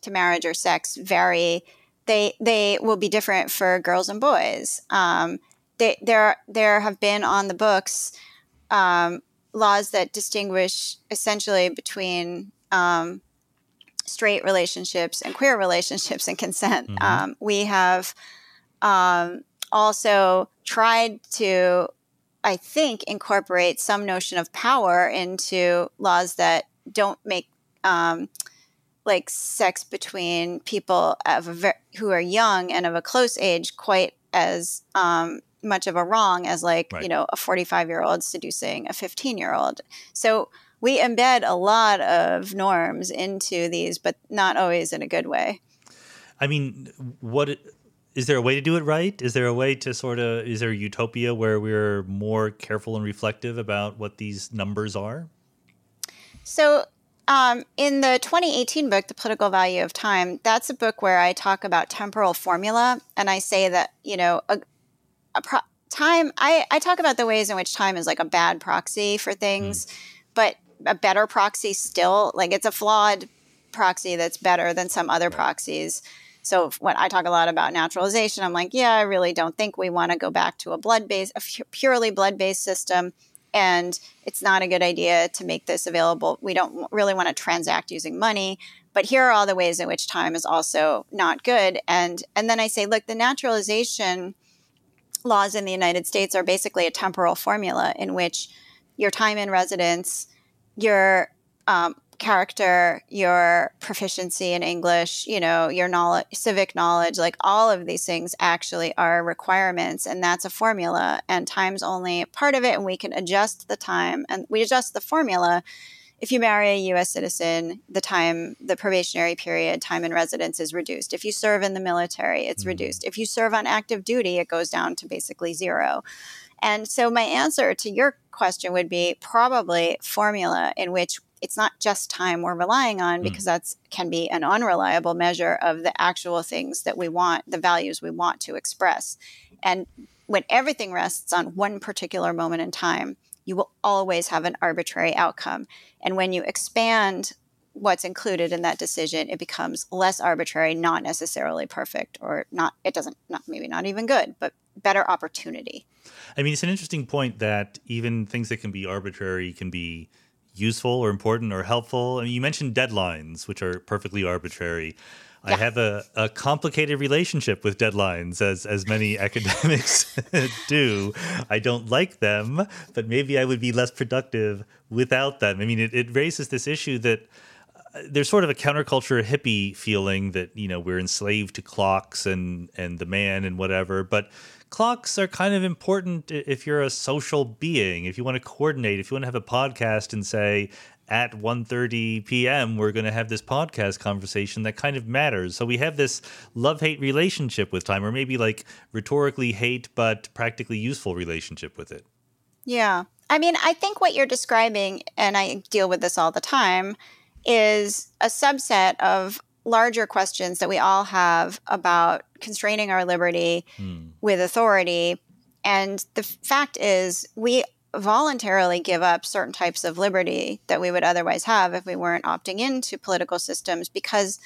to marriage or sex vary. They they will be different for girls and boys. Um, they, there there have been on the books um, laws that distinguish essentially between um, straight relationships and queer relationships and consent. Mm-hmm. Um, we have um, also tried to, I think, incorporate some notion of power into laws that don't make um, like sex between people of a ver- who are young and of a close age quite as um, much of a wrong as like, right. you know, a forty-five year old seducing a fifteen year old. So we embed a lot of norms into these, but not always in a good way. I mean, what is there a way to do it right? Is there a way to sort of, is there a utopia where we're more careful and reflective about what these numbers are? So um, in the twenty eighteen book, The Political Value of Time, that's a book where I talk about temporal formula. And I say that, you know, a, a pro- time, I, I talk about the ways in which time is like a bad proxy for things, mm. but a better proxy still, like it's a flawed proxy that's better than some other right. proxies. So when I talk a lot about naturalization, I'm like, yeah, I really don't think we want to go back to a blood-based, a purely blood-based system. And it's not a good idea to make this available. We don't really want to transact using money. But here are all the ways in which time is also not good. And, and then I say, look, the naturalization laws in the United States are basically a temporal formula in which your time in residence, your um, character, your proficiency in English, you know, your knowledge, civic knowledge, like all of these things actually are requirements. And that's a formula, and time's only part of it. And we can adjust the time, and we adjust the formula. If you marry a U S citizen, the time, the probationary period, time in residence is reduced. If you serve in the military, it's mm-hmm. reduced. If you serve on active duty, it goes down to basically zero. And so my answer to your question would be probably formula in which it's not just time we're relying on, because mm. that's can be an unreliable measure of the actual things that we want, the values we want to express. And when everything rests on one particular moment in time, you will always have an arbitrary outcome. And when you expand what's included in that decision, it becomes less arbitrary, not necessarily perfect, or not, it doesn't, not maybe not even good, but better opportunity. I mean, it's an interesting point that even things that can be arbitrary can be useful or important or helpful. I mean, you mentioned deadlines, which are perfectly arbitrary. Yeah. I have a, a complicated relationship with deadlines, as as many academics do. I don't like them, but maybe I would be less productive without them. I mean, it, it raises this issue that uh, there's sort of a counterculture hippie feeling that, you know, we're enslaved to clocks and, and the man and whatever, but clocks are kind of important if you're a social being, if you want to coordinate, if you want to have a podcast and say, at one thirty p.m., we're going to have this podcast conversation that kind of matters. So we have this love-hate relationship with time, or maybe like rhetorically hate, but practically useful relationship with it. Yeah. I mean, I think what you're describing, and I deal with this all the time, is a subset of larger questions that we all have about constraining our liberty hmm. with authority. And the f- fact is, we voluntarily give up certain types of liberty that we would otherwise have if we weren't opting into political systems, because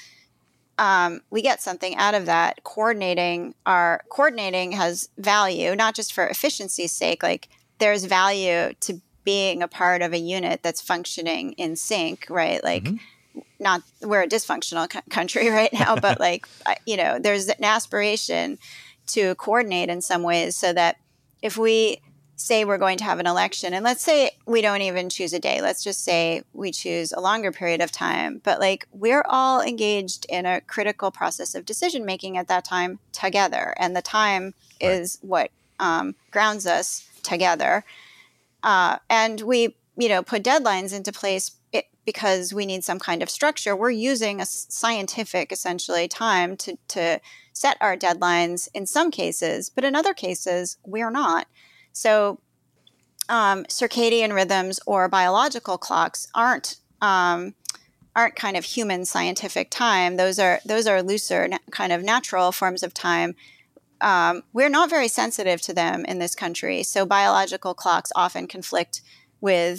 um, we get something out of that. Coordinating our coordinating has value, not just for efficiency's sake. Like, there's value to being a part of a unit that's functioning in sync, right? Like, mm-hmm. not we're a dysfunctional co- country right now, but like, you know, there's an aspiration to coordinate in some ways, so that if we say we're going to have an election, and let's say we don't even choose a day, let's just say we choose a longer period of time, but like, we're all engaged in a critical process of decision making at that time together, and the time right. is what um, grounds us together. Uh, and we, you know, put deadlines into place it, because we need some kind of structure. We're using a scientific, essentially, time to, to set our deadlines in some cases, but in other cases, we're not. So um, circadian rhythms or biological clocks aren't um, aren't kind of human scientific time. Those are those are looser, na- kind of natural forms of time. Um, we're not very sensitive to them in this country. So biological clocks often conflict with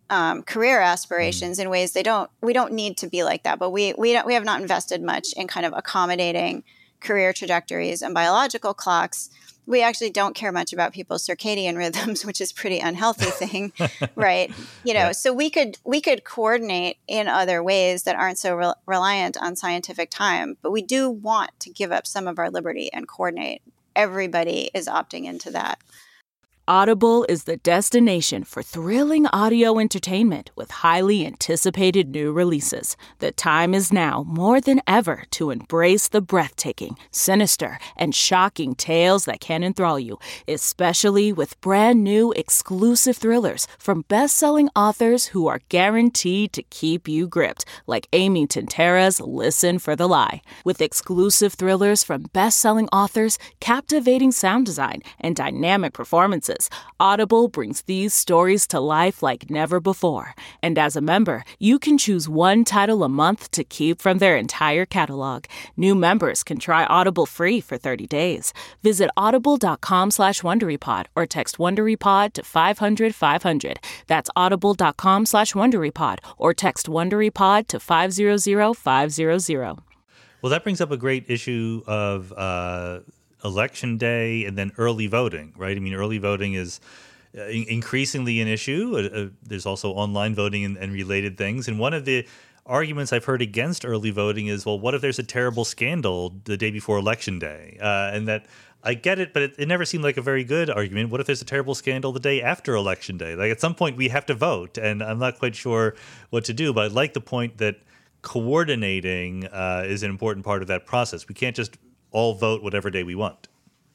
um, career aspirations in ways they don't. We don't need to be like that, but we we don't, we have not invested much in kind of accommodating career trajectories and biological clocks. We actually don't care much about people's circadian rhythms, which is a pretty unhealthy thing, right? You know, yeah. so we could we could coordinate in other ways that aren't so re- reliant on scientific time, but we do want to give up some of our liberty and coordinate. Everybody is opting into that. Audible is the destination for thrilling audio entertainment with highly anticipated new releases. The time is now more than ever to embrace the breathtaking, sinister, and shocking tales that can enthrall you, especially with brand new exclusive thrillers from best-selling authors who are guaranteed to keep you gripped, like Amy Tintera's Listen for the Lie. With exclusive thrillers from best-selling authors, captivating sound design, and dynamic performances, Audible brings these stories to life like never before. And as a member, you can choose one title a month to keep from their entire catalog. New members can try Audible free for thirty days. Visit audible.com slash WonderyPod or text WonderyPod to five hundred five hundred. That's audible.com slash WonderyPod or text WonderyPod to five hundred five hundred. Well, that brings up a great issue of uh Election Day and then early voting, right? I mean, early voting is uh, increasingly an issue. Uh, uh, there's also online voting and, and related things. And one of the arguments I've heard against early voting is, well, what if there's a terrible scandal the day before Election Day? Uh, and that I get it, but it, it never seemed like a very good argument. What if there's a terrible scandal the day after Election Day? Like at some point we have to vote, and I'm not quite sure what to do. But I like the point that coordinating uh, is an important part of that process. We can't just all vote whatever day we want.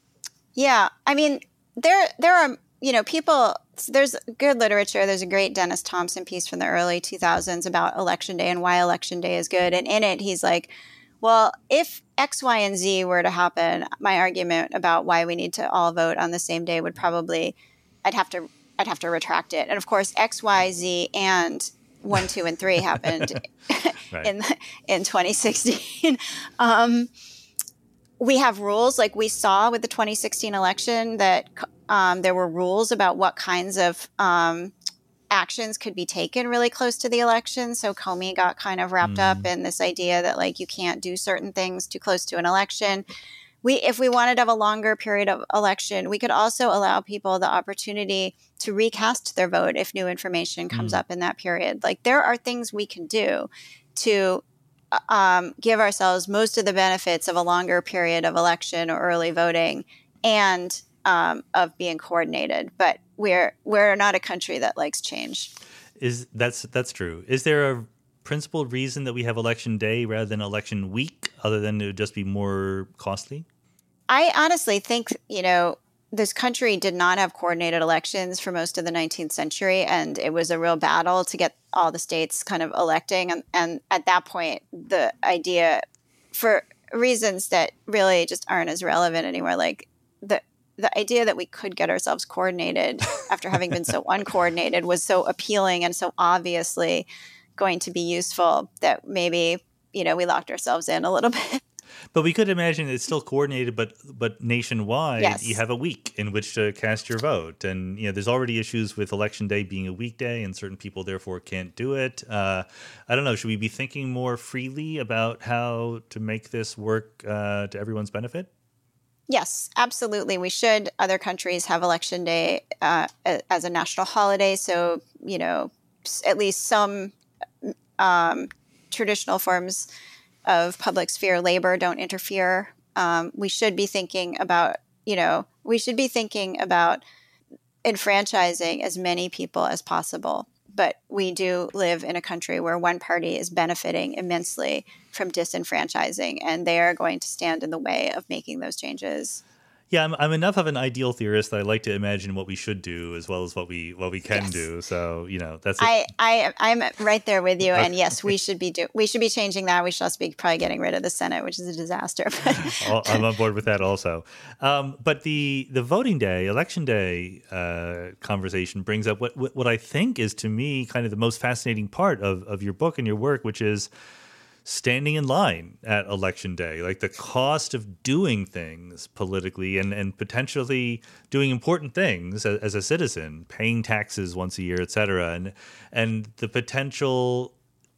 Yeah. I mean, there there are, you know, people, there's good literature. There's a great Dennis Thompson piece from the early two thousands about Election Day and why Election Day is good. And in it, he's like, well, if X, Y, and Z were to happen, my argument about why we need to all vote on the same day would probably, I'd have to, I'd have to retract it. And of course, X, Y, Z, and one, two, and three happened right. in in twenty sixteen. Um, We have rules, like we saw with the twenty sixteen election, that um, there were rules about what kinds of um, actions could be taken really close to the election. So Comey got kind of wrapped mm. up in this idea that like you can't do certain things too close to an election. We, if we wanted to have a longer period of election, we could also allow people the opportunity to recast their vote if new information comes mm. up in that period. Like there are things we can do to Um, give ourselves most of the benefits of a longer period of election or early voting and um, of being coordinated. But we're we're not a country that likes change. Is that's that's true. Is there a principled reason that we have election day rather than election week, other than it would just be more costly? I honestly think, you know, this country did not have coordinated elections for most of the nineteenth century, and it was a real battle to get all the states kind of electing. And, and at that point, the idea, for reasons that really just aren't as relevant anymore, like the the idea that we could get ourselves coordinated after having been so uncoordinated was so appealing and so obviously going to be useful that maybe, you know, we locked ourselves in a little bit. But we could imagine it's still coordinated, but but nationwide, yes. you have a week in which to cast your vote. And, you know, there's already issues with Election Day being a weekday, and certain people, therefore, can't do it. Uh, I don't know. Should we be thinking more freely about how to make this work uh, to everyone's benefit? Yes, absolutely. We should. Other countries have Election Day uh, as a national holiday. So, you know, at least some um, traditional forms of public sphere labor don't interfere. Um, we should be thinking about, you know, we should be thinking about enfranchising as many people as possible. But we do live in a country where one party is benefiting immensely from disenfranchising, and they are going to stand in the way of making those changes. Yeah, I'm, I'm enough of an ideal theorist that I like to imagine what we should do as well as what we what we can yes. do. So, you know, that's. A- I I I'm right there with you, and yes, we should be do we should be changing that. We should also be probably getting rid of the Senate, which is a disaster. I'm on board with that also. Um, but the the voting day, election day uh, conversation brings up what, what what I think is, to me, kind of the most fascinating part of of your book and your work, which is standing in line at election day, like the cost of doing things politically and, and potentially doing important things as, as a citizen, paying taxes once a year, et cetera, and, and the potential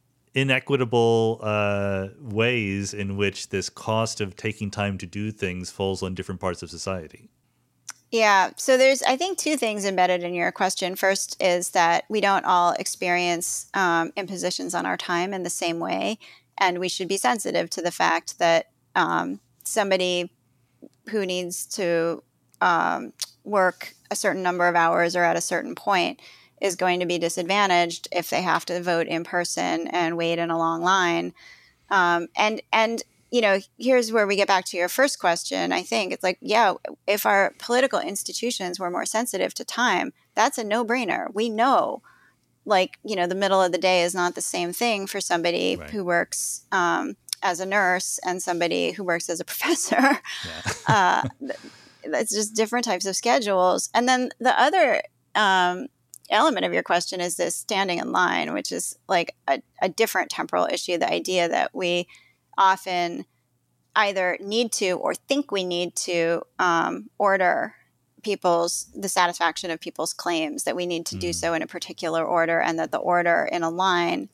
inequitable uh, ways in which this cost of taking time to do things falls on different parts of society. Yeah. So there's, I think, two things embedded in your question. First is that we don't all experience um, impositions on our time in the same way. And we should be sensitive to the fact that um, somebody who needs to um, work a certain number of hours or at a certain point is going to be disadvantaged if they have to vote in person and wait in a long line. Um, and, and, you know, here's where we get back to your first question. I think it's like, yeah, if our political institutions were more sensitive to time, that's a no-brainer. We know, like, you know, the middle of the day is not the same thing for somebody right. who works um, as a nurse and somebody who works as a professor. Yeah. uh, it's just different types of schedules. And then the other um, element of your question is this standing in line, which is like a, a different temporal issue. The idea that we often either need to or think we need to um, order people's the satisfaction of people's claims, that we need to mm. do so in a particular order, and that the order in a line,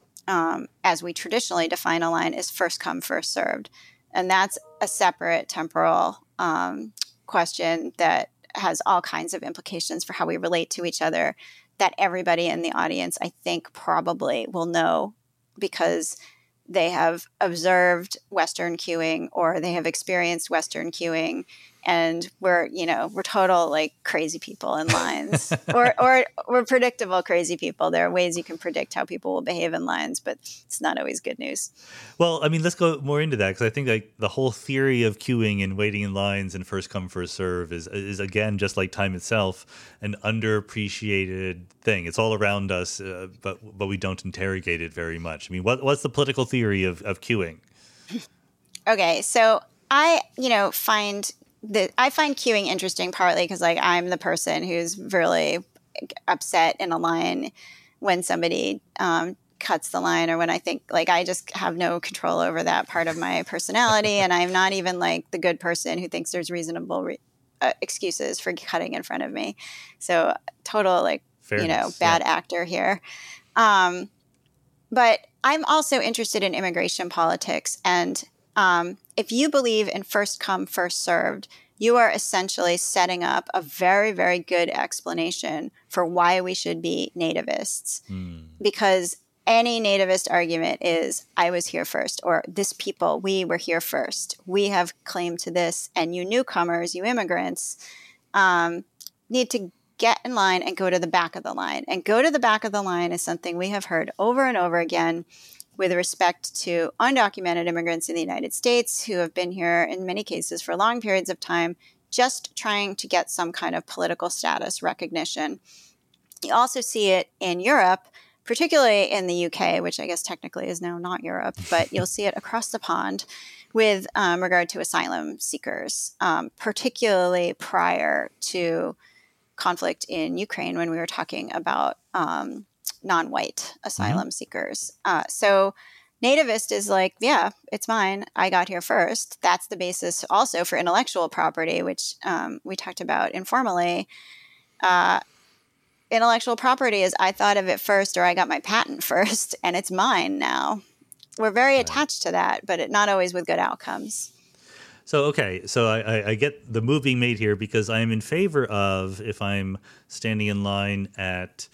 um, as we traditionally define a line, is first come, first served. And that's a separate temporal um, question that has all kinds of implications for how we relate to each other that everybody in the audience, I think, probably will know because they have observed Western queuing or they have experienced Western queuing, and we're, you know, we're total like crazy people in lines or, or we're predictable crazy people. There are ways you can predict how people will behave in lines, but it's not always good news. Well, I mean, let's go more into that, because I think like the whole theory of queuing and waiting in lines and first come, first serve is, is again, just like time itself, an underappreciated thing. It's all around us, uh, but but we don't interrogate it very much. I mean, what what's the political theory of, of queuing? Okay, so I, you know, find that I find queuing interesting partly because like I'm the person who's really upset in a line when somebody um, cuts the line, or when I think like I just have no control over that part of my personality, and I'm not even like the good person who thinks there's reasonable re- uh, excuses for cutting in front of me. So total like Fairness, you know bad yeah. actor here. Um, but I'm also interested in immigration politics, and Um, if you believe in first come, first served, you are essentially setting up a very, very good explanation for why we should be nativists. Mm. Because any nativist argument is, I was here first, or this people, we were here first. We have claim to this, and you newcomers, you immigrants, um, need to get in line and go to the back of the line. And go to the back of the line is something we have heard over and over again with respect to undocumented immigrants in the United States who have been here in many cases for long periods of time, just trying to get some kind of political status recognition. You also see it in Europe, particularly in the U K, which I guess technically is now not Europe, but you'll see it across the pond with um, regard to asylum seekers, um, particularly prior to conflict in Ukraine when we were talking about um, non-white asylum mm-hmm. seekers. Uh, so nativist is like, yeah, it's mine. I got here first. That's the basis also for intellectual property, which um, we talked about informally. Uh, intellectual property is I thought of it first, or I got my patent first, and it's mine now. We're very right. attached to that, but it, not always with good outcomes. So, okay, so I, I, I get the move being made here because I am in favor of, if I'm standing in line at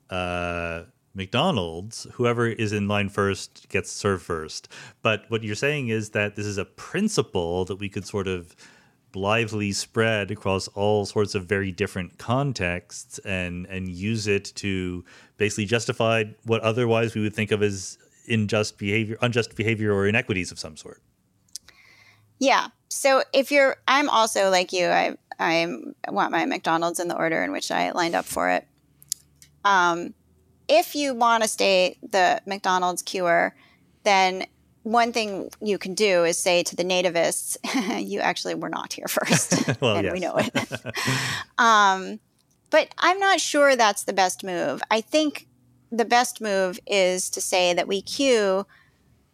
uh, McDonald's, whoever is in line first gets served first. But what you're saying is that this is a principle that we could sort of blithely spread across all sorts of very different contexts and, and use it to basically justify what otherwise we would think of as unjust behavior, unjust behavior or inequities of some sort. Yeah. So if you're, I'm also like you, I I want my McDonald's in the order in which I lined up for it. Um, if you want to stay the McDonald's queuer, then one thing you can do is say to the nativists, you actually were not here first, well, and yes. we know it. um, but I'm not sure that's the best move. I think the best move is to say that we queue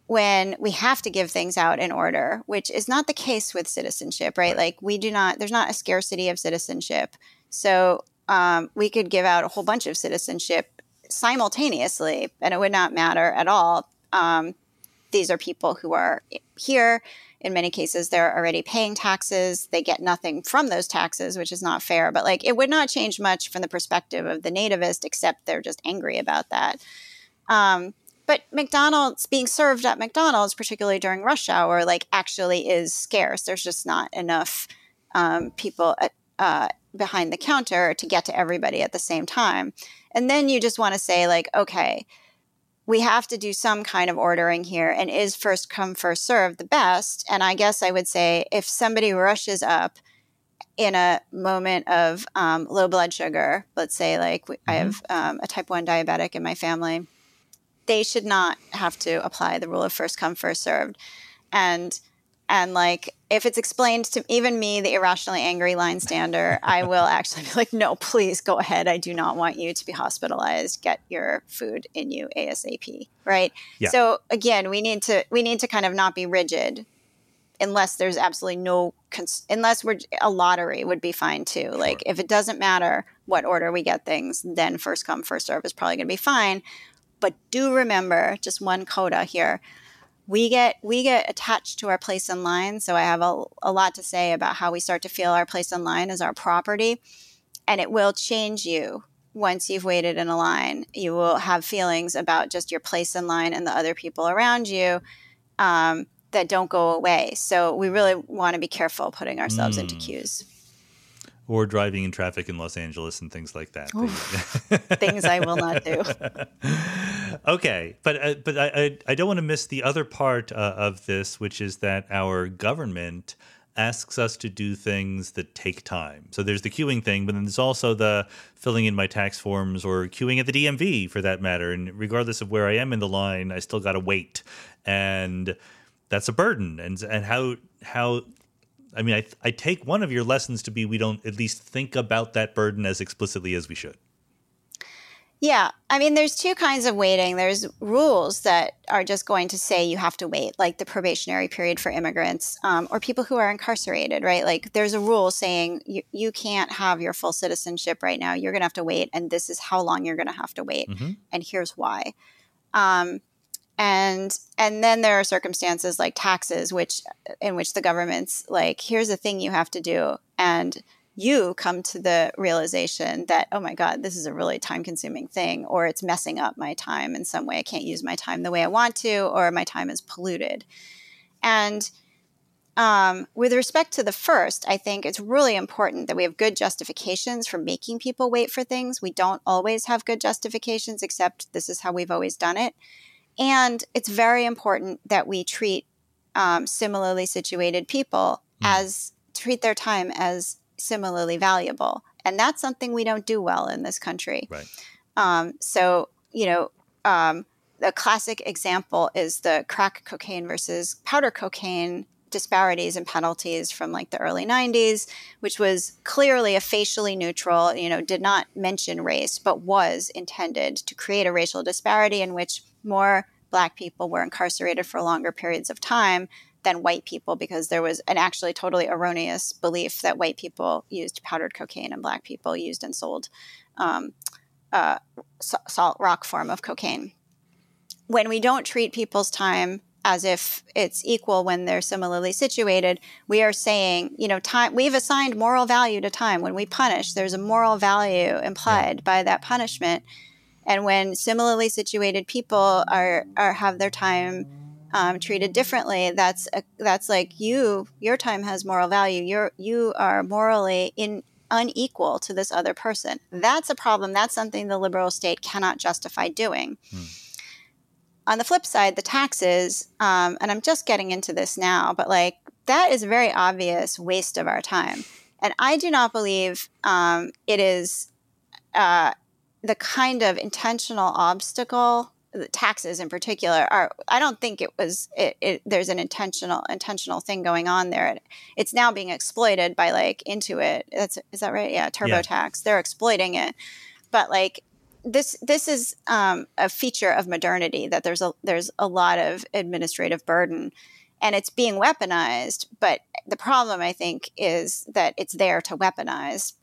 when we have to give things out in order, which is not the case with citizenship, right? Right. Like we do not, there's not a scarcity of citizenship. So um, we could give out a whole bunch of citizenship simultaneously and it would not matter at all. Um, these are people who are here. In many cases, they're already paying taxes. They get nothing from those taxes, which is not fair. But like, it would not change much from the perspective of the nativist, except they're just angry about that. Um, but McDonald's, being served at McDonald's, particularly during rush hour, like actually is scarce. There's just not enough um, people at, uh, behind the counter to get to everybody at the same time. And then you just want to say like, okay, we have to do some kind of ordering here. And is first come, first serve the best? And I guess I would say if somebody rushes up in a moment of um, low blood sugar, let's say like we, mm-hmm. I have um, a type one diabetic in my family, they should not have to apply the rule of first come, first served. And And like, if it's explained to even me, the irrationally angry line stander, I will actually be like, no, please go ahead. I do not want you to be hospitalized. Get your food in you ASAP. Right. Yeah. So again, we need to, we need to kind of not be rigid unless there's absolutely no, cons- unless we're a lottery would be fine too. Sure. Like if it doesn't matter what order we get things, then first come, first serve is probably going to be fine. But do remember just one coda here. We get we get attached to our place in line. So I have a, a lot to say about how we start to feel our place in line as our property. And it will change you once you've waited in a line. You will have feelings about just your place in line and the other people around you um, that don't go away. So we really want to be careful putting ourselves mm. into queues. Or driving in traffic in Los Angeles and things like that. Things I will not do. Okay, but uh, but I, I don't want to miss the other part uh, of this, which is that our government asks us to do things that take time. So there's the queuing thing, but then there's also the filling in my tax forms or queuing at the D M V for that matter. And regardless of where I am in the line, I still got to wait, and that's a burden. And and how how. I mean, I, I take one of your lessons to be we don't at least think about that burden as explicitly as we should. Yeah. I mean, there's two kinds of waiting. There's rules that are just going to say you have to wait, like the probationary period for immigrants um, or people who are incarcerated, right? Like there's a rule saying you, you can't have your full citizenship right now. You're going to have to wait. And this is how long you're going to have to wait. Mm-hmm. And here's why. Um, And and then there are circumstances like taxes, which in which the government's like, here's a thing you have to do. And you come to the realization that, oh, my God, this is a really time consuming thing, or it's messing up my time in some way. I can't use my time the way I want to, or my time is polluted. And um, with respect to the first, I think it's really important that we have good justifications for making people wait for things. We don't always have good justifications, except this is how we've always done it. And it's very important that we treat um, similarly situated people mm. as treat their time as similarly valuable. And that's something we don't do well in this country. Right. Um, so, you know, um, the classic example is the crack cocaine versus powder cocaine disparities and penalties from like the early nineties, which was clearly a facially neutral, you know, did not mention race, but was intended to create a racial disparity in which more Black people were incarcerated for longer periods of time than white people, because there was an actually totally erroneous belief that white people used powdered cocaine and Black people used and sold um, uh, salt rock form of cocaine. When we don't treat people's time as if it's equal when they're similarly situated, we are saying, you know, time, we've assigned moral value to time. When we punish, there's a moral value implied yeah. by that punishment. And when similarly situated people are, are have their time um, treated differently, that's a, that's like you, your time has moral value. You're you are morally in unequal to this other person. That's a problem. That's something the liberal state cannot justify doing. Hmm. On the flip side, the taxes, um, and I'm just getting into this now, but like that is a very obvious waste of our time. And I do not believe um, it is uh, the kind of intentional obstacle, the taxes in particular, are. I don't think it was. It, it, there's an intentional intentional thing going on there. It's now being exploited by like Intuit. That's is that right? Yeah, TurboTax. Yeah. They're exploiting it, but like this this is um, a feature of modernity, that there's a there's a lot of administrative burden, and it's being weaponized. But the problem, I think, is that it's there to weaponize.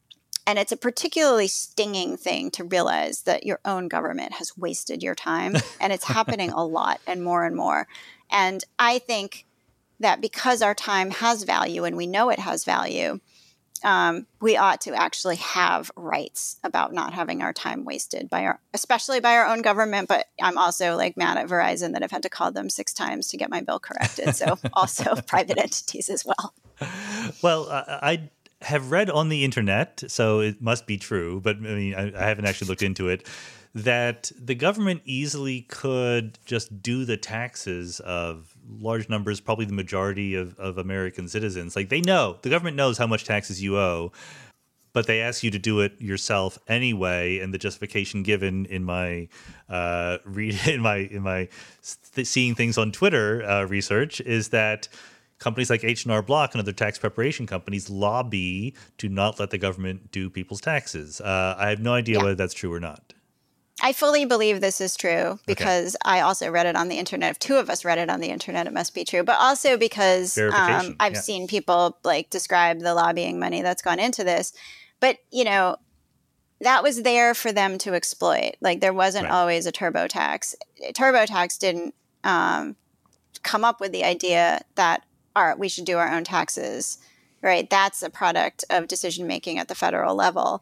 And it's a particularly stinging thing to realize that your own government has wasted your time. And it's happening a lot and more and more. And I think that because our time has value and we know it has value, um, we ought to actually have rights about not having our time wasted by our, especially by our own government. But I'm also like mad at Verizon that I've had to call them six times to get my bill corrected. So also private entities as well. Well, uh, I have read on the internet, so it must be true, but I mean, I, I haven't actually looked into it, that the government easily could just do the taxes of large numbers, probably the majority of, of American citizens. Like they know, the government knows how much taxes you owe, but they ask you to do it yourself anyway. And the justification given in my uh, read in my in my th- seeing things on Twitter uh, research is that companies like H and R Block and other tax preparation companies lobby to not let the government do people's taxes. Uh, I have no idea Yeah. whether that's true or not. I fully believe this is true because okay. I also read it on the internet. If two of us read it on the internet, it must be true. But also because um, I've yeah. seen people like describe the lobbying money that's gone into this. But, you know, that was there for them to exploit. Like there wasn't right. always a TurboTax. TurboTax didn't um, come up with the idea that our, we should do our own taxes, right? That's a product of decision making at the federal level.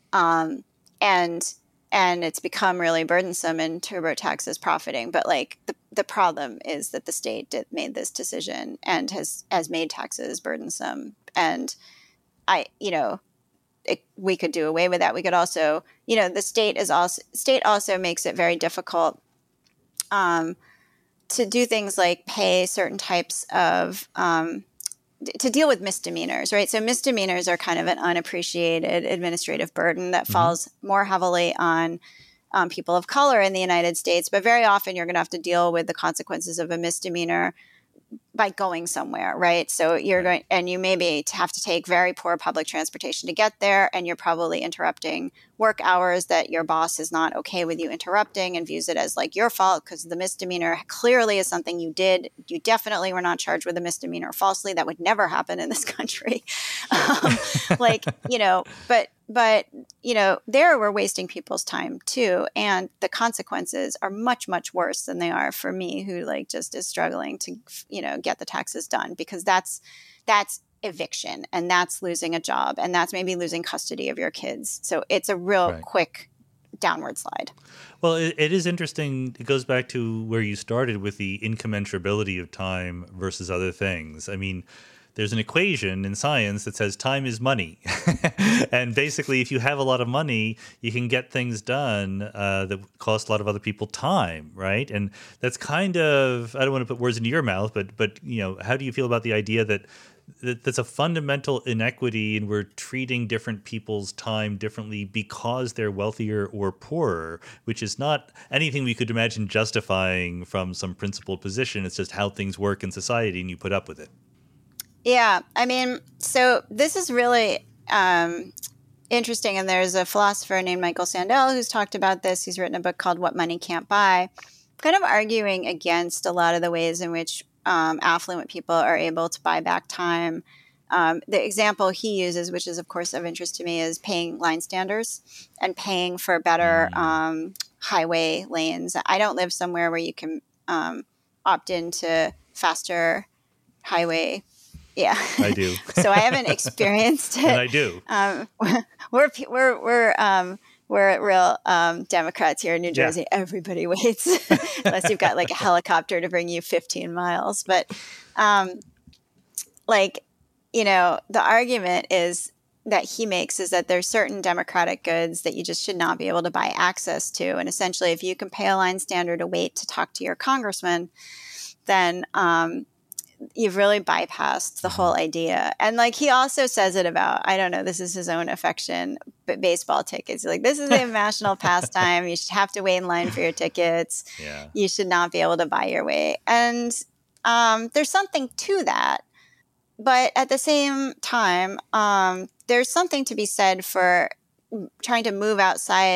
Um, and And it's become really burdensome, and TurboTax is profiting. But like the, the problem is that the state did, made this decision and has has made taxes burdensome. And I, you know, it, we could do away with that. We could also, you know, the state is also state also makes it very difficult um, to do things like pay certain types of um, to deal with misdemeanors, right? So misdemeanors are kind of an unappreciated administrative burden that mm-hmm. falls more heavily on um, people of color in the United States. But very often you're going to have to deal with the consequences of a misdemeanor by going somewhere, right? So you're going, and you maybe have to take very poor public transportation to get there, and you're probably interrupting work hours that your boss is not okay with you interrupting and views it as like your fault because the misdemeanor clearly is something you did. You definitely were not charged with a misdemeanor falsely. That would never happen in this country. um, like, you know, but But, you know, there we're wasting people's time too. And the consequences are much, much worse than they are for me, who like just is struggling to, you know, get the taxes done, because that's that's eviction, and that's losing a job, and that's maybe losing custody of your kids. So it's a real right. quick downward slide. Well, it, it is interesting. It goes back to where you started with the incommensurability of time versus other things. I mean, there's an equation in science that says time is money. And basically, if you have a lot of money, you can get things done uh, that cost a lot of other people time, right? And that's kind of, I don't want to put words into your mouth, but, but you know, how do you feel about the idea that, that that's a fundamental inequity, and we're treating different people's time differently because they're wealthier or poorer, which is not anything we could imagine justifying from some principled position. It's just how things work in society, and you put up with it. Yeah, I mean, so this is really um, interesting. And there's a philosopher named Michael Sandel who's talked about this. He's written a book called What Money Can't Buy, kind of arguing against a lot of the ways in which um, affluent people are able to buy back time. Um, the example he uses, which is, of course, of interest to me, is paying line standers and paying for better um, highway lanes. I don't live somewhere where you can um, opt into faster highway. Yeah, I do. So I haven't experienced it. And I do. Um, we're we're we're um, we're real um, Democrats here in New Jersey. Yeah. Everybody waits unless you've got like a helicopter to bring you fifteen miles. But um, like, you know, the argument is that he makes is that there's certain democratic goods that you just should not be able to buy access to. And essentially, if you can pay a line stander to wait to talk to your congressman, then um, you've really bypassed the whole idea. And like he also says it about, I don't know, this is his own affection, but baseball tickets. Like, this is a national pastime. You should have to wait in line for your tickets. Yeah. You should not be able to buy your way. And um, there's something to that. But at the same time, um, there's something to be said for trying to move outside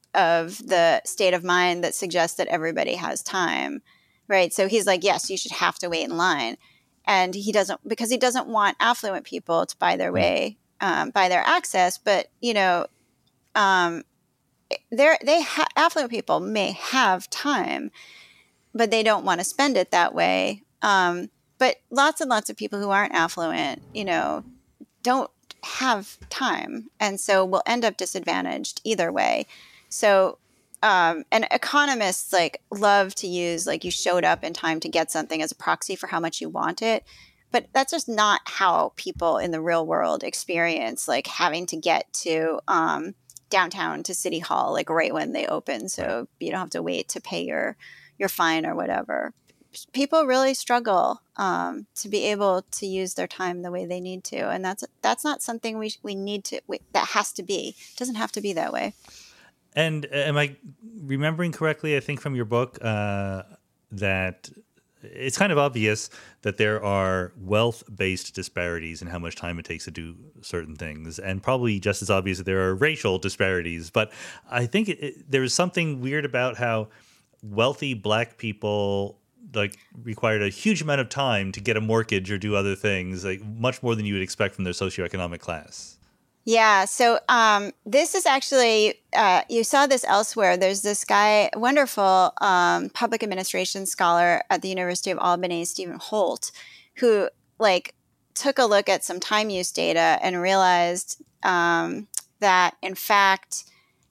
of the state of mind that suggests that everybody has time, right? So he's like, yes, you should have to wait in line. And he doesn't, because he doesn't want affluent people to buy their way, um, buy their access. But, you know, um, they're, they ha- affluent people may have time, but they don't want to spend it that way. Um, but lots and lots of people who aren't affluent, you know, don't have time. And so we'll end up disadvantaged either way. So, um, and economists like love to use, like, you showed up in time to get something as a proxy for how much you want it. But that's just not how people in the real world experience, like, having to get to um, downtown to City Hall, like, right when they open. So you don't have to wait to pay your, your fine or whatever. People really struggle um, to be able to use their time the way they need to. And that's, that's not something we, we need to, we, that has to be, it doesn't have to be that way. And uh, am I remembering correctly, I think from your book, uh, that it's kind of obvious that there are wealth-based disparities in how much time it takes to do certain things, and probably just as obvious that there are racial disparities. But I think it, it, there is something weird about how wealthy Black people like required a huge amount of time to get a mortgage or do other things, like much more than you would expect from their socioeconomic class. Yeah. So um, this is actually, uh, you saw this elsewhere. There's this guy, wonderful um, public administration scholar at the University of Albany, Stephen Holt, who like took a look at some time use data and realized um, that, in fact,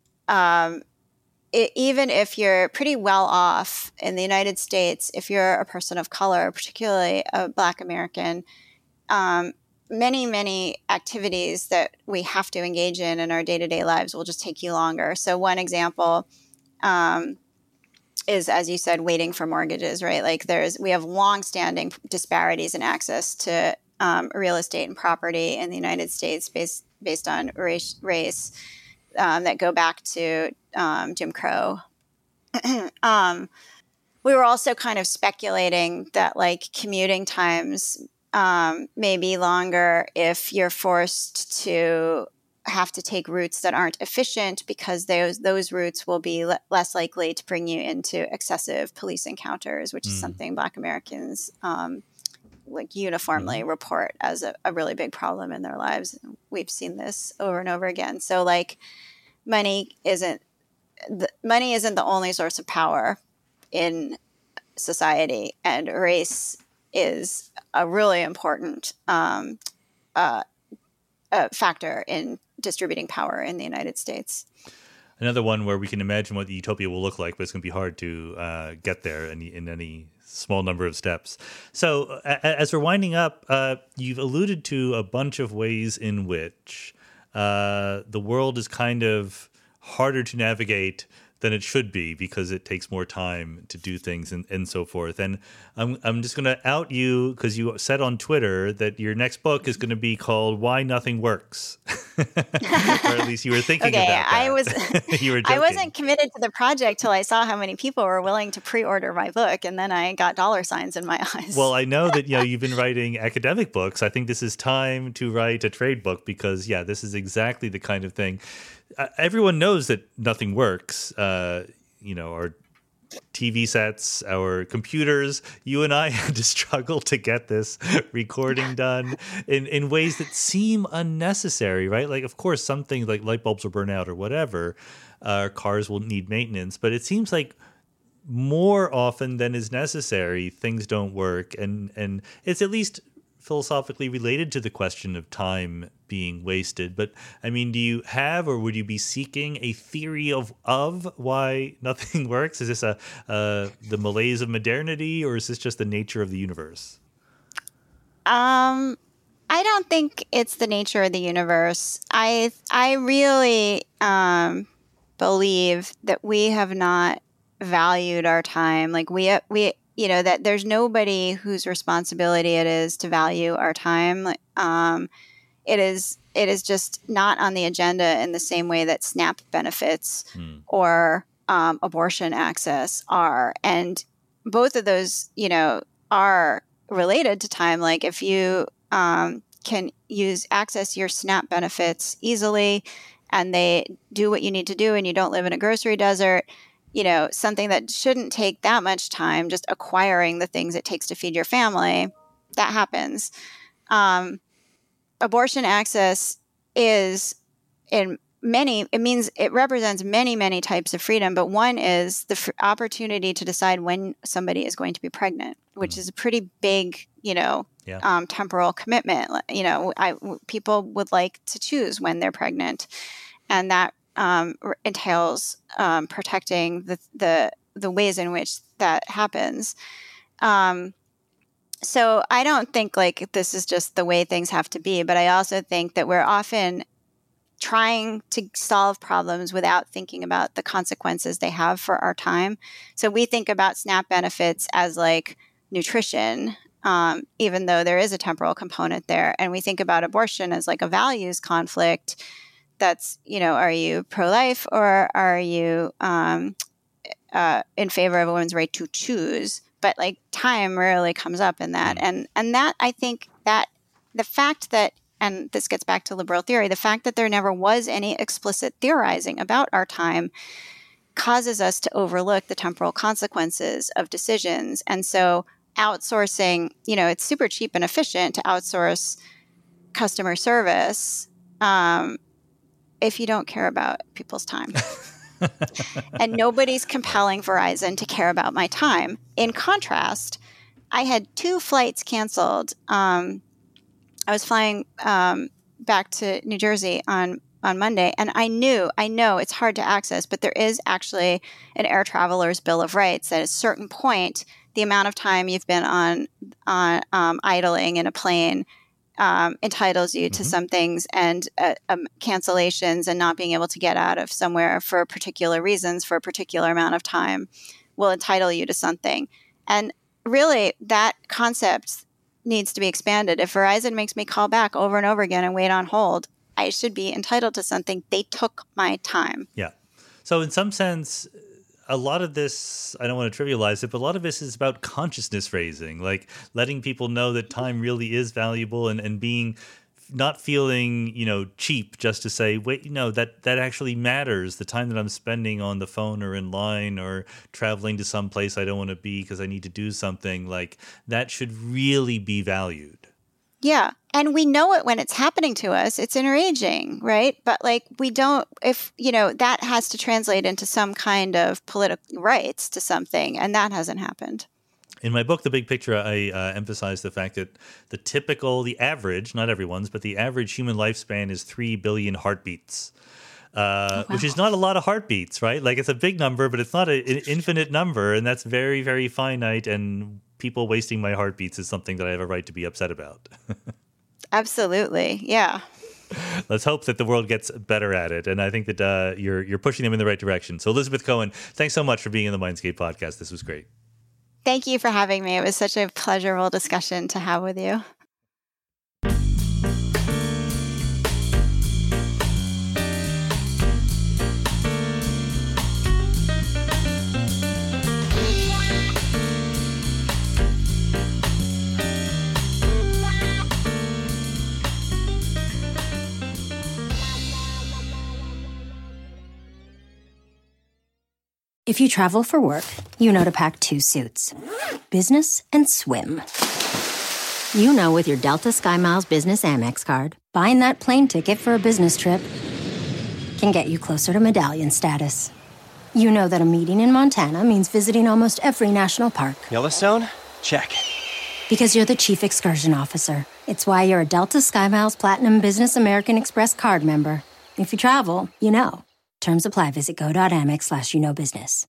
um, it, even if you're pretty well off in the United States, if you're a person of color, particularly a Black American, um, many, many activities that we have to engage in in our day-to-day lives will just take you longer. So one example um, is, as you said, waiting for mortgages, right? Like there's, we have long-standing disparities in access to um, real estate and property in the United States based, based on race, race um, that go back to um, Jim Crow. um, we were also kind of speculating that like commuting times Um, maybe longer if you're forced to have to take routes that aren't efficient, because those those routes will be le- less likely to bring you into excessive police encounters, which mm. is something Black Americans um, like uniformly mm. report as a, a really big problem in their lives. We've seen this over and over again. So like money isn't the, money isn't the only source of power in society, and race is a really important um, uh, uh, factor in distributing power in the United States. Another one where we can imagine what the utopia will look like, but it's going to be hard to uh, get there in, in any small number of steps. So a- as we're winding up, uh, you've alluded to a bunch of ways in which uh, the world is kind of harder to navigate than it should be because it takes more time to do things and, and so forth. And I'm I'm just going to out you because you said on Twitter that your next book is going to be called Why Nothing Works. Or at least you were thinking okay, about that. I was you were joking. I wasn't committed to the project till I saw how many people were willing to pre-order my book, and then I got dollar signs in my eyes. Well, I know that you know you've been writing academic books. I think this is time to write a trade book because yeah, this is exactly the kind of thing. Uh, everyone knows that nothing works. Uh, you know, our T V sets, our computers. You and I had to struggle to get this recording done in, in ways that seem unnecessary, right? Like, of course, some things like light bulbs will burn out or whatever. Uh, cars will need maintenance, but it seems like more often than is necessary, things don't work, and and it's at least philosophically related to the question of time being wasted. But I mean, do you have, or would you be seeking a theory of of why nothing works? Is this a uh, the malaise of modernity, or is this just the nature of the universe? Um, I don't think it's the nature of the universe. I I really um, believe that we have not valued our time. Like we we. You know, that there's nobody whose responsibility it is to value our time. Um, it is it is just not on the agenda in the same way that SNAP benefits hmm. or um, abortion access are. And both of those, you know, are related to time. Like if you um, can use access your SNAP benefits easily and they do what you need to do and you don't live in a grocery desert, you know, something that shouldn't take that much time, just acquiring the things it takes to feed your family, that happens. Um, abortion access is in many, it means it represents many, many types of freedom, but one is the f- opportunity to decide when somebody is going to be pregnant, which mm. is a pretty big, you know, yeah. um, temporal commitment. You know, I, w- people would like to choose when they're pregnant, and that um, r- entails um, protecting the, the the ways in which that happens. Um, so I don't think like this is just the way things have to be, but I also think that we're often trying to solve problems without thinking about the consequences they have for our time. So we think about SNAP benefits as like nutrition, um, even though there is a temporal component there. And we think about abortion as like a values conflict. That's, you know, are you pro-life or are you um, uh, in favor of a woman's right to choose? But like time rarely comes up in that. And, and that, I think that the fact that, and this gets back to liberal theory, the fact that there never was any explicit theorizing about our time causes us to overlook the temporal consequences of decisions. And so outsourcing, you know, it's super cheap and efficient to outsource customer service um, if you don't care about people's time. And nobody's compelling Verizon to care about my time. In contrast, I had two flights canceled. Um, I was flying um, back to New Jersey on, on Monday, and I knew, I know it's hard to access, but there is actually an air traveler's bill of rights that at a certain point, the amount of time you've been on, on um, idling in a plane um, entitles you mm-hmm. to some things, and uh, um, cancellations and not being able to get out of somewhere for particular reasons for a particular amount of time will entitle you to something. And really, that concept needs to be expanded. If Verizon makes me call back over and over again and wait on hold, I should be entitled to something. They took my time. Yeah. So in some sense, a lot of this, I don't want to trivialize it, but a lot of this is about consciousness raising, like letting people know that time really is valuable, and, and being not feeling, you know, cheap just to say, wait, you know, that, that actually matters. The time that I'm spending on the phone or in line or traveling to some place I don't want to be because I need to do something, like that should really be valued. Yeah. And we know it when it's happening to us. It's enraging, right? But like we don't, if, you know, that has to translate into some kind of political rights to something, and that hasn't happened. In my book, The Big Picture, I uh, emphasize the fact that the typical, the average, not everyone's, but the average human lifespan is three billion heartbeats, uh, oh, wow. which is not a lot of heartbeats, right? Like it's a big number, but it's not a, an infinite number, and that's very, very finite, and people wasting my heartbeats is something that I have a right to be upset about. Absolutely, yeah. Let's hope that the world gets better at it, and I think that uh, you're you're pushing them in the right direction. So Elizabeth Cohen, thanks so much for being in the Mindscape podcast. This was great. Thank you for having me. It was such a pleasurable discussion to have with you. If you travel for work, you know to pack two suits, business and swim. You know with your Delta SkyMiles Business Amex card, buying that plane ticket for a business trip can get you closer to medallion status. You know that a meeting in Montana means visiting almost every national park. Yellowstone? Check. Because you're the chief excursion officer. It's why you're a Delta SkyMiles Platinum Business American Express card member. If you travel, you know. Terms apply. Visit go.amex slash you know business.